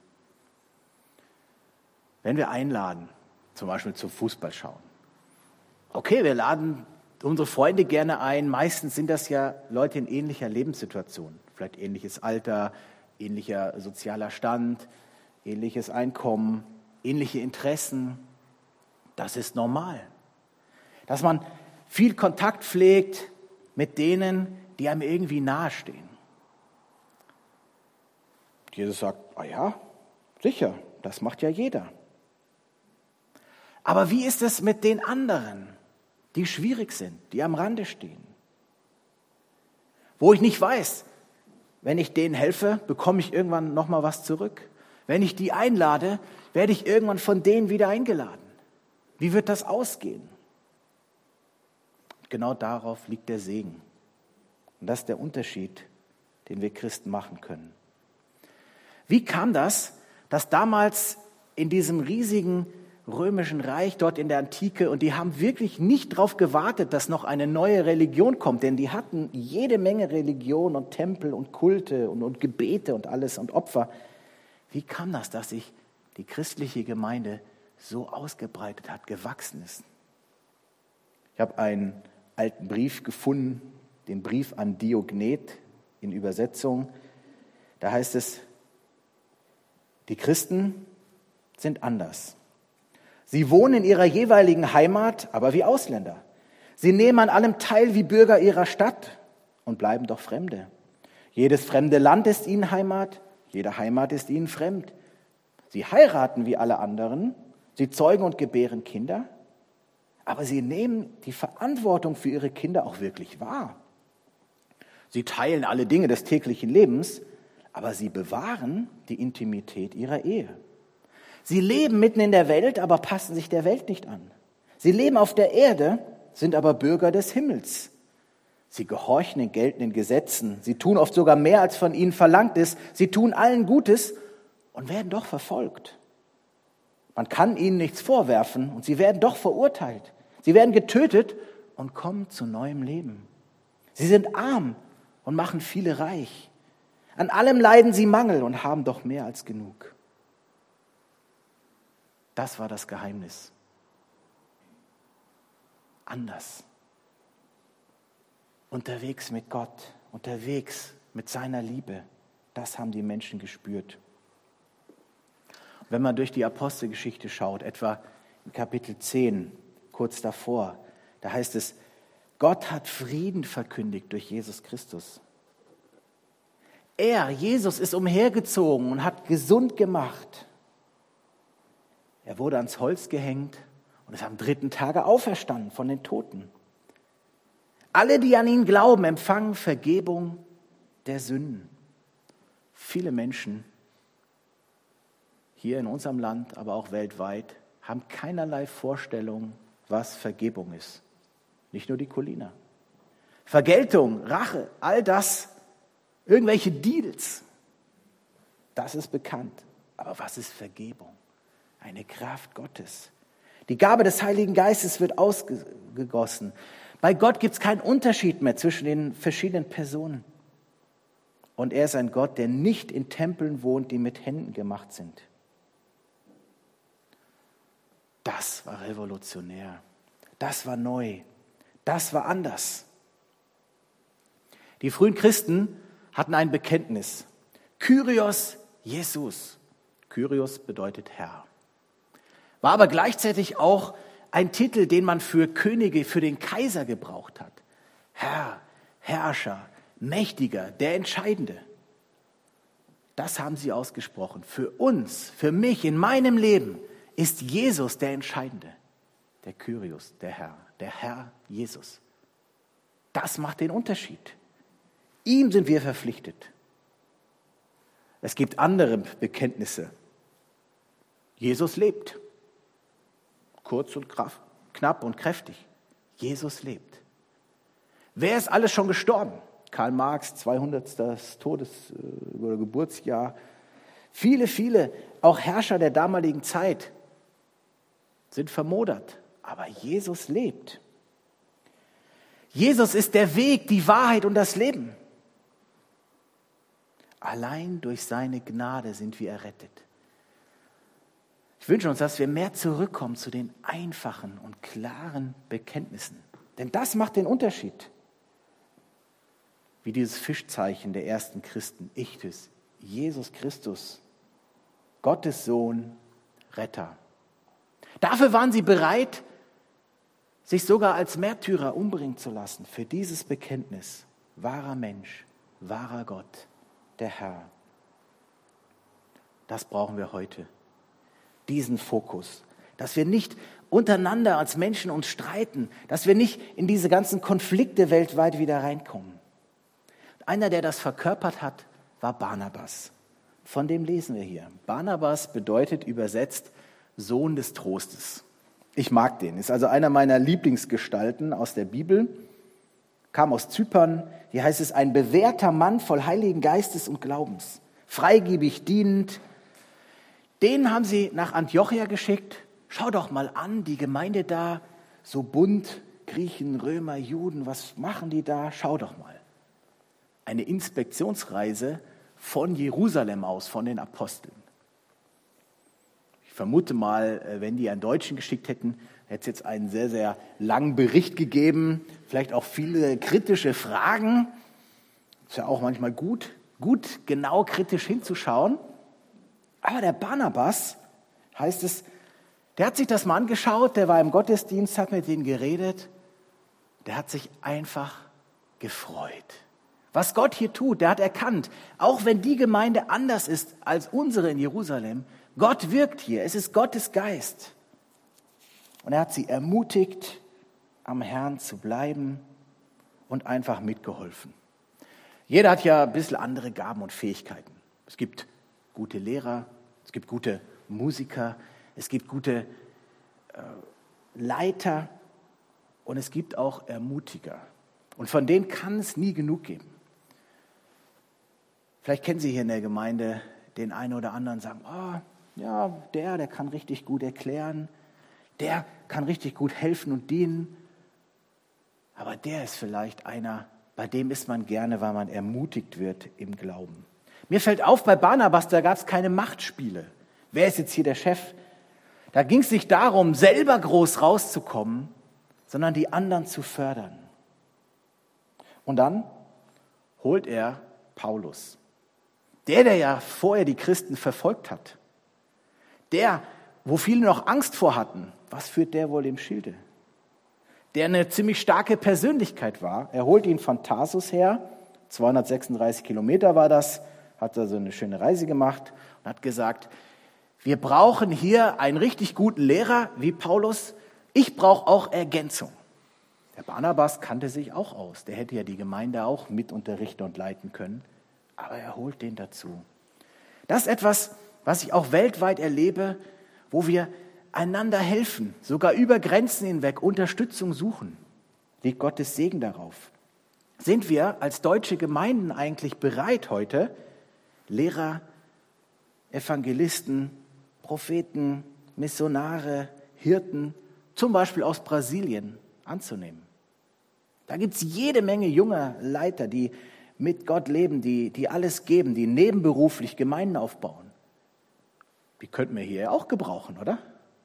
Wenn wir einladen, zum Beispiel zum Fußball schauen. Okay, wir laden unsere Freunde gerne ein. Meistens sind das ja Leute in ähnlicher Lebenssituation. Vielleicht ähnliches Alter, ähnlicher sozialer Stand, ähnliches Einkommen, ähnliche Interessen. Das ist normal. Dass man viel Kontakt pflegt mit denen, die einem irgendwie nahestehen. Jesus sagt, ja, sicher, das macht ja jeder. Aber wie ist es mit den anderen, die schwierig sind, die am Rande stehen? Wo ich nicht weiß, wenn ich denen helfe, bekomme ich irgendwann nochmal was zurück. Wenn ich die einlade, werde ich irgendwann von denen wieder eingeladen. Wie wird das ausgehen? Genau darauf liegt der Segen. Und das ist der Unterschied, den wir Christen machen können. Wie kam das, dass damals in diesem riesigen römischen Reich, dort in der Antike, und die haben wirklich nicht darauf gewartet, dass noch eine neue Religion kommt, denn die hatten jede Menge Religion und Tempel und Kulte und Gebete und alles und Opfer. Wie kam das, dass sich die christliche Gemeinde so ausgebreitet hat, gewachsen ist? Ich habe einen alten Brief gefunden, den Brief an Diognet in Übersetzung. Da heißt es, die Christen sind anders. Sie wohnen in ihrer jeweiligen Heimat, aber wie Ausländer. Sie nehmen an allem teil wie Bürger ihrer Stadt und bleiben doch Fremde. Jedes fremde Land ist ihnen Heimat, jede Heimat ist ihnen fremd. Sie heiraten wie alle anderen, sie zeugen und gebären Kinder, aber sie nehmen die Verantwortung für ihre Kinder auch wirklich wahr. Sie teilen alle Dinge des täglichen Lebens, aber sie bewahren die Intimität ihrer Ehe. Sie leben mitten in der Welt, aber passen sich der Welt nicht an. Sie leben auf der Erde, sind aber Bürger des Himmels. Sie gehorchen den geltenden Gesetzen. Sie tun oft sogar mehr, als von ihnen verlangt ist. Sie tun allen Gutes und werden doch verfolgt. Man kann ihnen nichts vorwerfen und sie werden doch verurteilt. Sie werden getötet und kommen zu neuem Leben. Sie sind arm und machen viele reich. An allem leiden sie Mangel und haben doch mehr als genug. Das war das Geheimnis. Anders. Unterwegs mit Gott, unterwegs mit seiner Liebe. Das haben die Menschen gespürt. Und wenn man durch die Apostelgeschichte schaut, etwa in Kapitel 10, kurz davor, da heißt es, Gott hat Frieden verkündigt durch Jesus Christus. Jesus, ist umhergezogen und hat gesund gemacht. Er wurde ans Holz gehängt und ist am 3. Tage auferstanden von den Toten. Alle, die an ihn glauben, empfangen Vergebung der Sünden. Viele Menschen hier in unserem Land, aber auch weltweit, haben keinerlei Vorstellung, was Vergebung ist. Nicht nur die Colina. Vergeltung, Rache, all das, irgendwelche Deals, das ist bekannt. Aber was ist Vergebung? Eine Kraft Gottes. Die Gabe des Heiligen Geistes wird ausgegossen. Bei Gott gibt es keinen Unterschied mehr zwischen den verschiedenen Personen. Und er ist ein Gott, der nicht in Tempeln wohnt, die mit Händen gemacht sind. Das war revolutionär. Das war neu. Das war anders. Die frühen Christen hatten ein Bekenntnis. Kyrios Jesus. Kyrios bedeutet Herr. War aber gleichzeitig auch ein Titel, den man für Könige, für den Kaiser gebraucht hat. Herr, Herrscher, Mächtiger, der Entscheidende. Das haben sie ausgesprochen. Für uns, für mich, in meinem Leben ist Jesus der Entscheidende. Der Kyrios, der Herr Jesus. Das macht den Unterschied. Ihm sind wir verpflichtet. Es gibt andere Bekenntnisse. Jesus lebt. Kurz und knapp und kräftig. Jesus lebt. Wer ist alles schon gestorben? Karl Marx, 200. oder Geburtsjahr. Viele, auch Herrscher der damaligen Zeit, sind vermodert. Aber Jesus lebt. Jesus ist der Weg, die Wahrheit und das Leben. Allein durch seine Gnade sind wir errettet. Ich wünsche uns, dass wir mehr zurückkommen zu den einfachen und klaren Bekenntnissen. Denn das macht den Unterschied. Wie dieses Fischzeichen der ersten Christen, Ichthys, Jesus Christus, Gottes Sohn, Retter. Dafür waren sie bereit, sich sogar als Märtyrer umbringen zu lassen, für dieses Bekenntnis. Wahrer Mensch, wahrer Gott, der Herr. Das brauchen wir heute. Diesen Fokus. Dass wir nicht untereinander als Menschen uns streiten, dass wir nicht in diese ganzen Konflikte weltweit wieder reinkommen. Einer, der das verkörpert hat, war Barnabas. Von dem lesen wir hier. Barnabas bedeutet übersetzt Sohn des Trostes. Ich mag den, ist also einer meiner Lieblingsgestalten aus der Bibel. Kam aus Zypern, hier heißt es, ein bewährter Mann voll Heiligen Geistes und Glaubens, freigebig dienend. Den haben sie nach Antiochia geschickt. Schau doch mal an, die Gemeinde da, so bunt, Griechen, Römer, Juden, was machen die da? Schau doch mal. Eine Inspektionsreise von Jerusalem aus, von den Aposteln. Ich vermute mal, wenn die einen Deutschen geschickt hätten, hätte es jetzt einen sehr, sehr langen Bericht gegeben, vielleicht auch viele kritische Fragen. Ist ja auch manchmal gut, genau kritisch hinzuschauen. Aber der Barnabas, heißt es, der hat sich das mal angeschaut, der war im Gottesdienst, hat mit denen geredet, der hat sich einfach gefreut. Was Gott hier tut, der hat erkannt, auch wenn die Gemeinde anders ist als unsere in Jerusalem, Gott wirkt hier, es ist Gottes Geist. Und er hat sie ermutigt, am Herrn zu bleiben und einfach mitgeholfen. Jeder hat ja ein bisschen andere Gaben und Fähigkeiten. Es gibt gute Lehrer, es gibt gute Musiker, es gibt gute Leiter und es gibt auch Ermutiger. Und von denen kann es nie genug geben. Vielleicht kennen Sie hier in der Gemeinde den einen oder anderen, sagen, ja, der kann richtig gut erklären, der kann richtig gut helfen und dienen. Aber der ist vielleicht einer, bei dem ist man gerne, weil man ermutigt wird im Glauben. Mir fällt auf, bei Barnabas, da gab es keine Machtspiele. Wer ist jetzt hier der Chef? Da ging es nicht darum, selber groß rauszukommen, sondern die anderen zu fördern. Und dann holt er Paulus. Der ja vorher die Christen verfolgt hat. Der, wo viele noch Angst vor hatten. Was führt der wohl im Schilde? Der eine ziemlich starke Persönlichkeit war. Er holt ihn von Tarsus her. 236 Kilometer war das. Hat also eine schöne Reise gemacht und hat gesagt, wir brauchen hier einen richtig guten Lehrer wie Paulus. Ich brauche auch Ergänzung. Der Barnabas kannte sich auch aus. Der hätte ja die Gemeinde auch mit unterrichten und leiten können. Aber er holt den dazu. Das ist etwas, was ich auch weltweit erlebe, wo wir einander helfen, sogar über Grenzen hinweg Unterstützung suchen. Liegt Gottes Segen darauf. Sind wir als deutsche Gemeinden eigentlich bereit heute, Lehrer, Evangelisten, Propheten, Missionare, Hirten, zum Beispiel aus Brasilien, anzunehmen? Da gibt es jede Menge junger Leiter, die mit Gott leben, die alles geben, die nebenberuflich Gemeinden aufbauen. Die könnten wir hier auch gebrauchen, oder?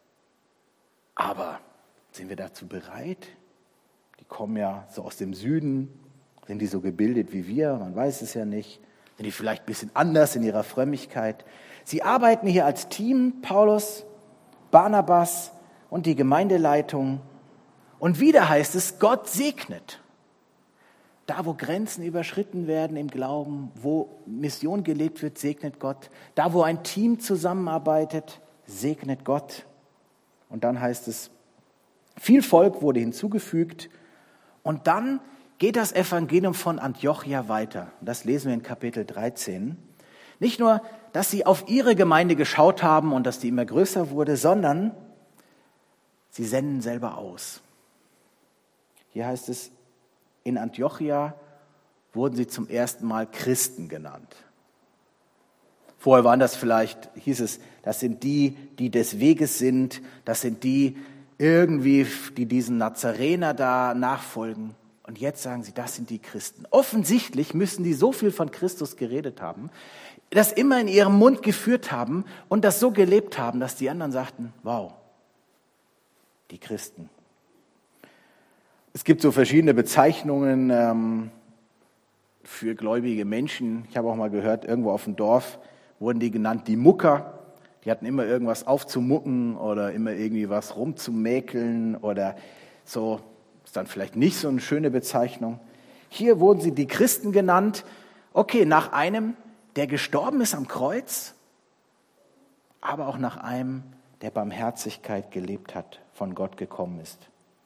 Aber sind wir dazu bereit? Die kommen ja so aus dem Süden. Sind die so gebildet wie wir? Man weiß es ja nicht. Sind die vielleicht ein bisschen anders in ihrer Frömmigkeit? Sie arbeiten hier als Team, Paulus, Barnabas und die Gemeindeleitung. Und wieder heißt es, Gott segnet. Da, wo Grenzen überschritten werden im Glauben, wo Mission gelebt wird, segnet Gott. Da, wo ein Team zusammenarbeitet, segnet Gott. Und dann heißt es, viel Volk wurde hinzugefügt. Und dann geht das Evangelium von Antiochia weiter. Und das lesen wir in Kapitel 13. Nicht nur, dass sie auf ihre Gemeinde geschaut haben und dass die immer größer wurde, sondern sie senden selber aus. Hier heißt es, in Antiochia wurden sie zum ersten Mal Christen genannt. Vorher waren das vielleicht, hieß es, das sind die des Weges sind, das sind die irgendwie, die diesen Nazarener da nachfolgen. Und jetzt sagen sie, das sind die Christen. Offensichtlich müssen die so viel von Christus geredet haben, das immer in ihrem Mund geführt haben und das so gelebt haben, dass die anderen sagten, wow, die Christen. Es gibt so verschiedene Bezeichnungen für gläubige Menschen. Ich habe auch mal gehört, irgendwo auf dem Dorf wurden die genannt, die Mucker. Die hatten immer irgendwas aufzumucken oder immer irgendwie was rumzumäkeln oder so. Ist dann vielleicht nicht so eine schöne Bezeichnung. Hier wurden sie die Christen genannt. Okay, nach einem, der gestorben ist am Kreuz aber auch nach einem, der Barmherzigkeit gelebt hat, von Gott gekommen ist.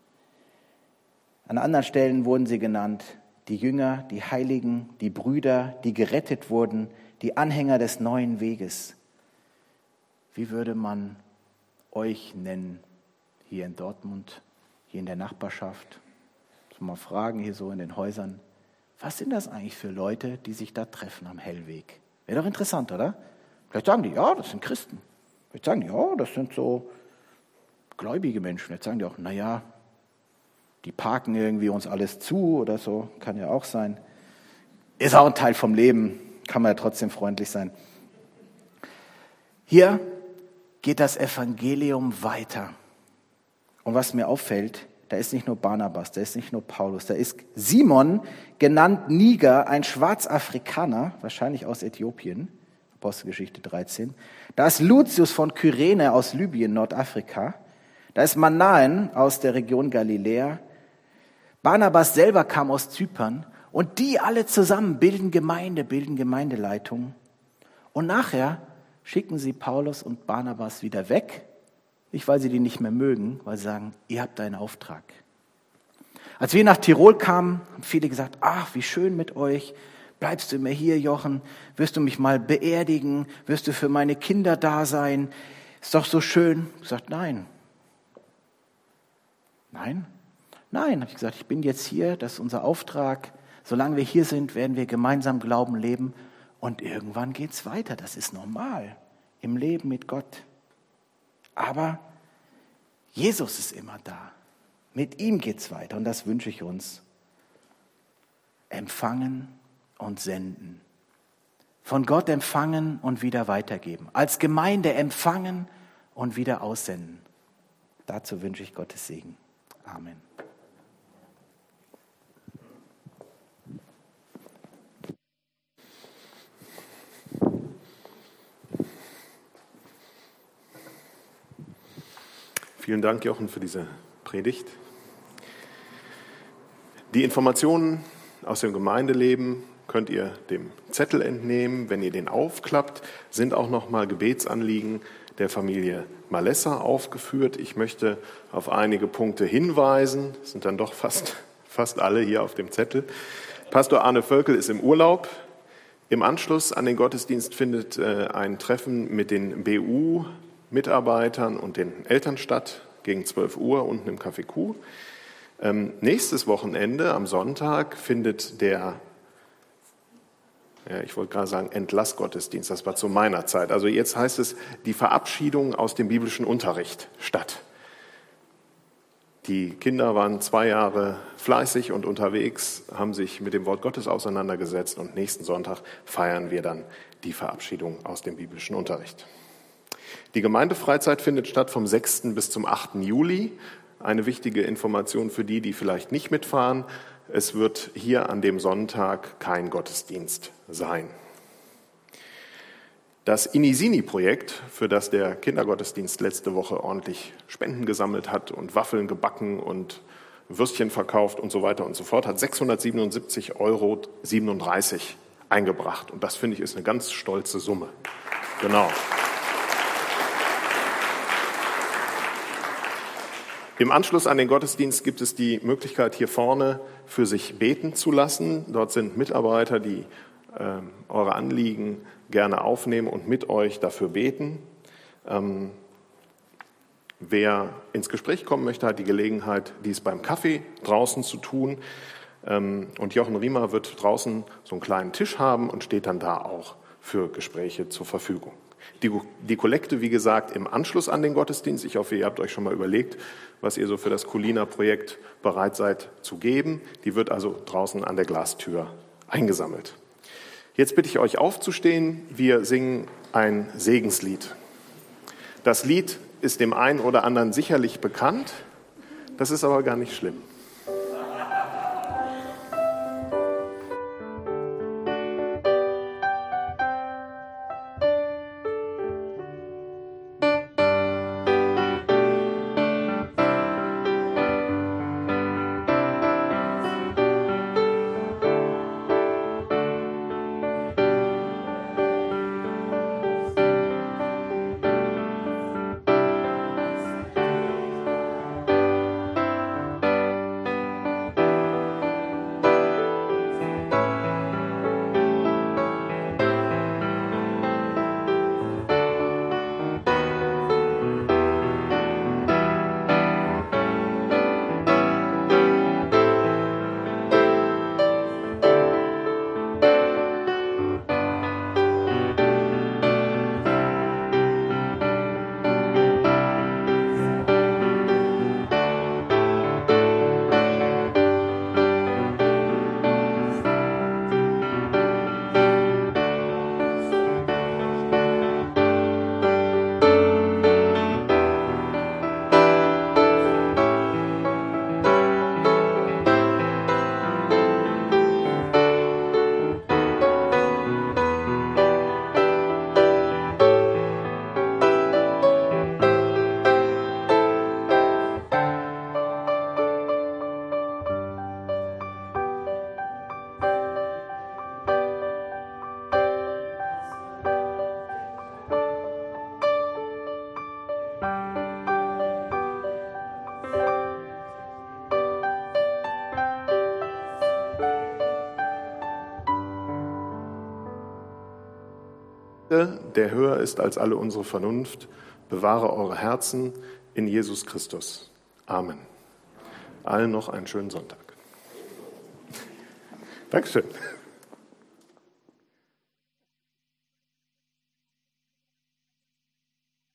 An anderen Stellen wurden sie genannt, die Jünger, die Heiligen, die Brüder, die gerettet wurden, die Anhänger des neuen Weges. Wie würde man euch nennen, hier in Dortmund, hier in der Nachbarschaft? Mal fragen, hier so in den Häusern, was sind das eigentlich für Leute, die sich da treffen am Hellweg? Wäre doch interessant, oder? Vielleicht sagen die, ja, das sind Christen. Vielleicht sagen die, ja, das sind so gläubige Menschen. Vielleicht sagen die auch, naja, die parken irgendwie uns alles zu oder so, kann ja auch sein. Ist auch ein Teil vom Leben, kann man ja trotzdem freundlich sein. Hier geht das Evangelium weiter. Und was mir auffällt, da ist nicht nur Barnabas, da ist nicht nur Paulus, da ist Simon, genannt Niger, ein Schwarzafrikaner, wahrscheinlich aus Äthiopien, Apostelgeschichte 13. Da ist Lucius von Kyrene aus Libyen, Nordafrika. Da ist Manaen aus der Region Galiläa. Barnabas selber kam aus Zypern. Und die alle zusammen bilden Gemeinde, bilden Gemeindeleitung. Und nachher schicken sie Paulus und Barnabas wieder weg. Nicht, weil sie die nicht mehr mögen, weil sie sagen, ihr habt einen Auftrag. Als wir nach Tirol kamen, haben viele gesagt, ach, wie schön mit euch. Bleibst du immer hier, Jochen? Wirst du mich mal beerdigen? Wirst du für meine Kinder da sein? Ist doch so schön. Ich habe gesagt, nein. Nein? Nein, habe ich gesagt, ich bin jetzt hier, das ist unser Auftrag. Solange wir hier sind, werden wir gemeinsam Glauben leben. Und irgendwann geht es weiter. Das ist normal im Leben mit Gott. Aber Jesus ist immer da. Mit ihm geht es weiter und das wünsche ich uns. Empfangen und senden. Von Gott empfangen und wieder weitergeben. Als Gemeinde empfangen und wieder aussenden. Dazu wünsche ich Gottes Segen. Amen. Vielen Dank, Jochen, für diese Predigt. Die Informationen aus dem Gemeindeleben könnt ihr dem Zettel entnehmen. Wenn ihr den aufklappt, sind auch nochmal Gebetsanliegen der Familie Malessa aufgeführt. Ich möchte auf einige Punkte hinweisen. Das sind dann doch fast alle hier auf dem Zettel. Pastor Arne Völkel ist im Urlaub. Im Anschluss an den Gottesdienst findet ein Treffen mit den BU-Mitarbeitern und den Eltern statt, gegen 12 Uhr unten im Café Kuh. Nächstes Wochenende, am Sonntag, findet ich wollte gerade sagen Entlassgottesdienst, das war zu meiner Zeit. Also jetzt heißt es die Verabschiedung aus dem biblischen Unterricht statt. Die Kinder waren 2 Jahre fleißig und unterwegs, haben sich mit dem Wort Gottes auseinandergesetzt und nächsten Sonntag feiern wir dann die Verabschiedung aus dem biblischen Unterricht. Die Gemeindefreizeit findet statt vom 6. bis zum 8. Juli. Eine wichtige Information für die vielleicht nicht mitfahren. Es wird hier an dem Sonntag kein Gottesdienst sein. Das Inisini-Projekt, für das der Kindergottesdienst letzte Woche ordentlich Spenden gesammelt hat und Waffeln gebacken und Würstchen verkauft und so weiter und so fort, hat 677,37 € eingebracht. Und das, finde ich, ist eine ganz stolze Summe. Genau. Im Anschluss an den Gottesdienst gibt es die Möglichkeit, hier vorne für sich beten zu lassen. Dort sind Mitarbeiter, die eure Anliegen gerne aufnehmen und mit euch dafür beten. Wer ins Gespräch kommen möchte, hat die Gelegenheit, dies beim Kaffee draußen zu tun. Und Jochen Riemer wird draußen so einen kleinen Tisch haben und steht dann da auch für Gespräche zur Verfügung. Die Kollekte, wie gesagt, im Anschluss an den Gottesdienst. Ich hoffe, ihr habt euch schon mal überlegt, was ihr so für das Colina-Projekt bereit seid zu geben. Die wird also draußen an der Glastür eingesammelt. Jetzt bitte ich euch aufzustehen. Wir singen ein Segenslied. Das Lied ist dem einen oder anderen sicherlich bekannt. Das ist aber gar nicht schlimm. der höher ist als alle unsere Vernunft, bewahre eure Herzen in Jesus Christus. Amen. Allen noch einen schönen Sonntag. Dankeschön.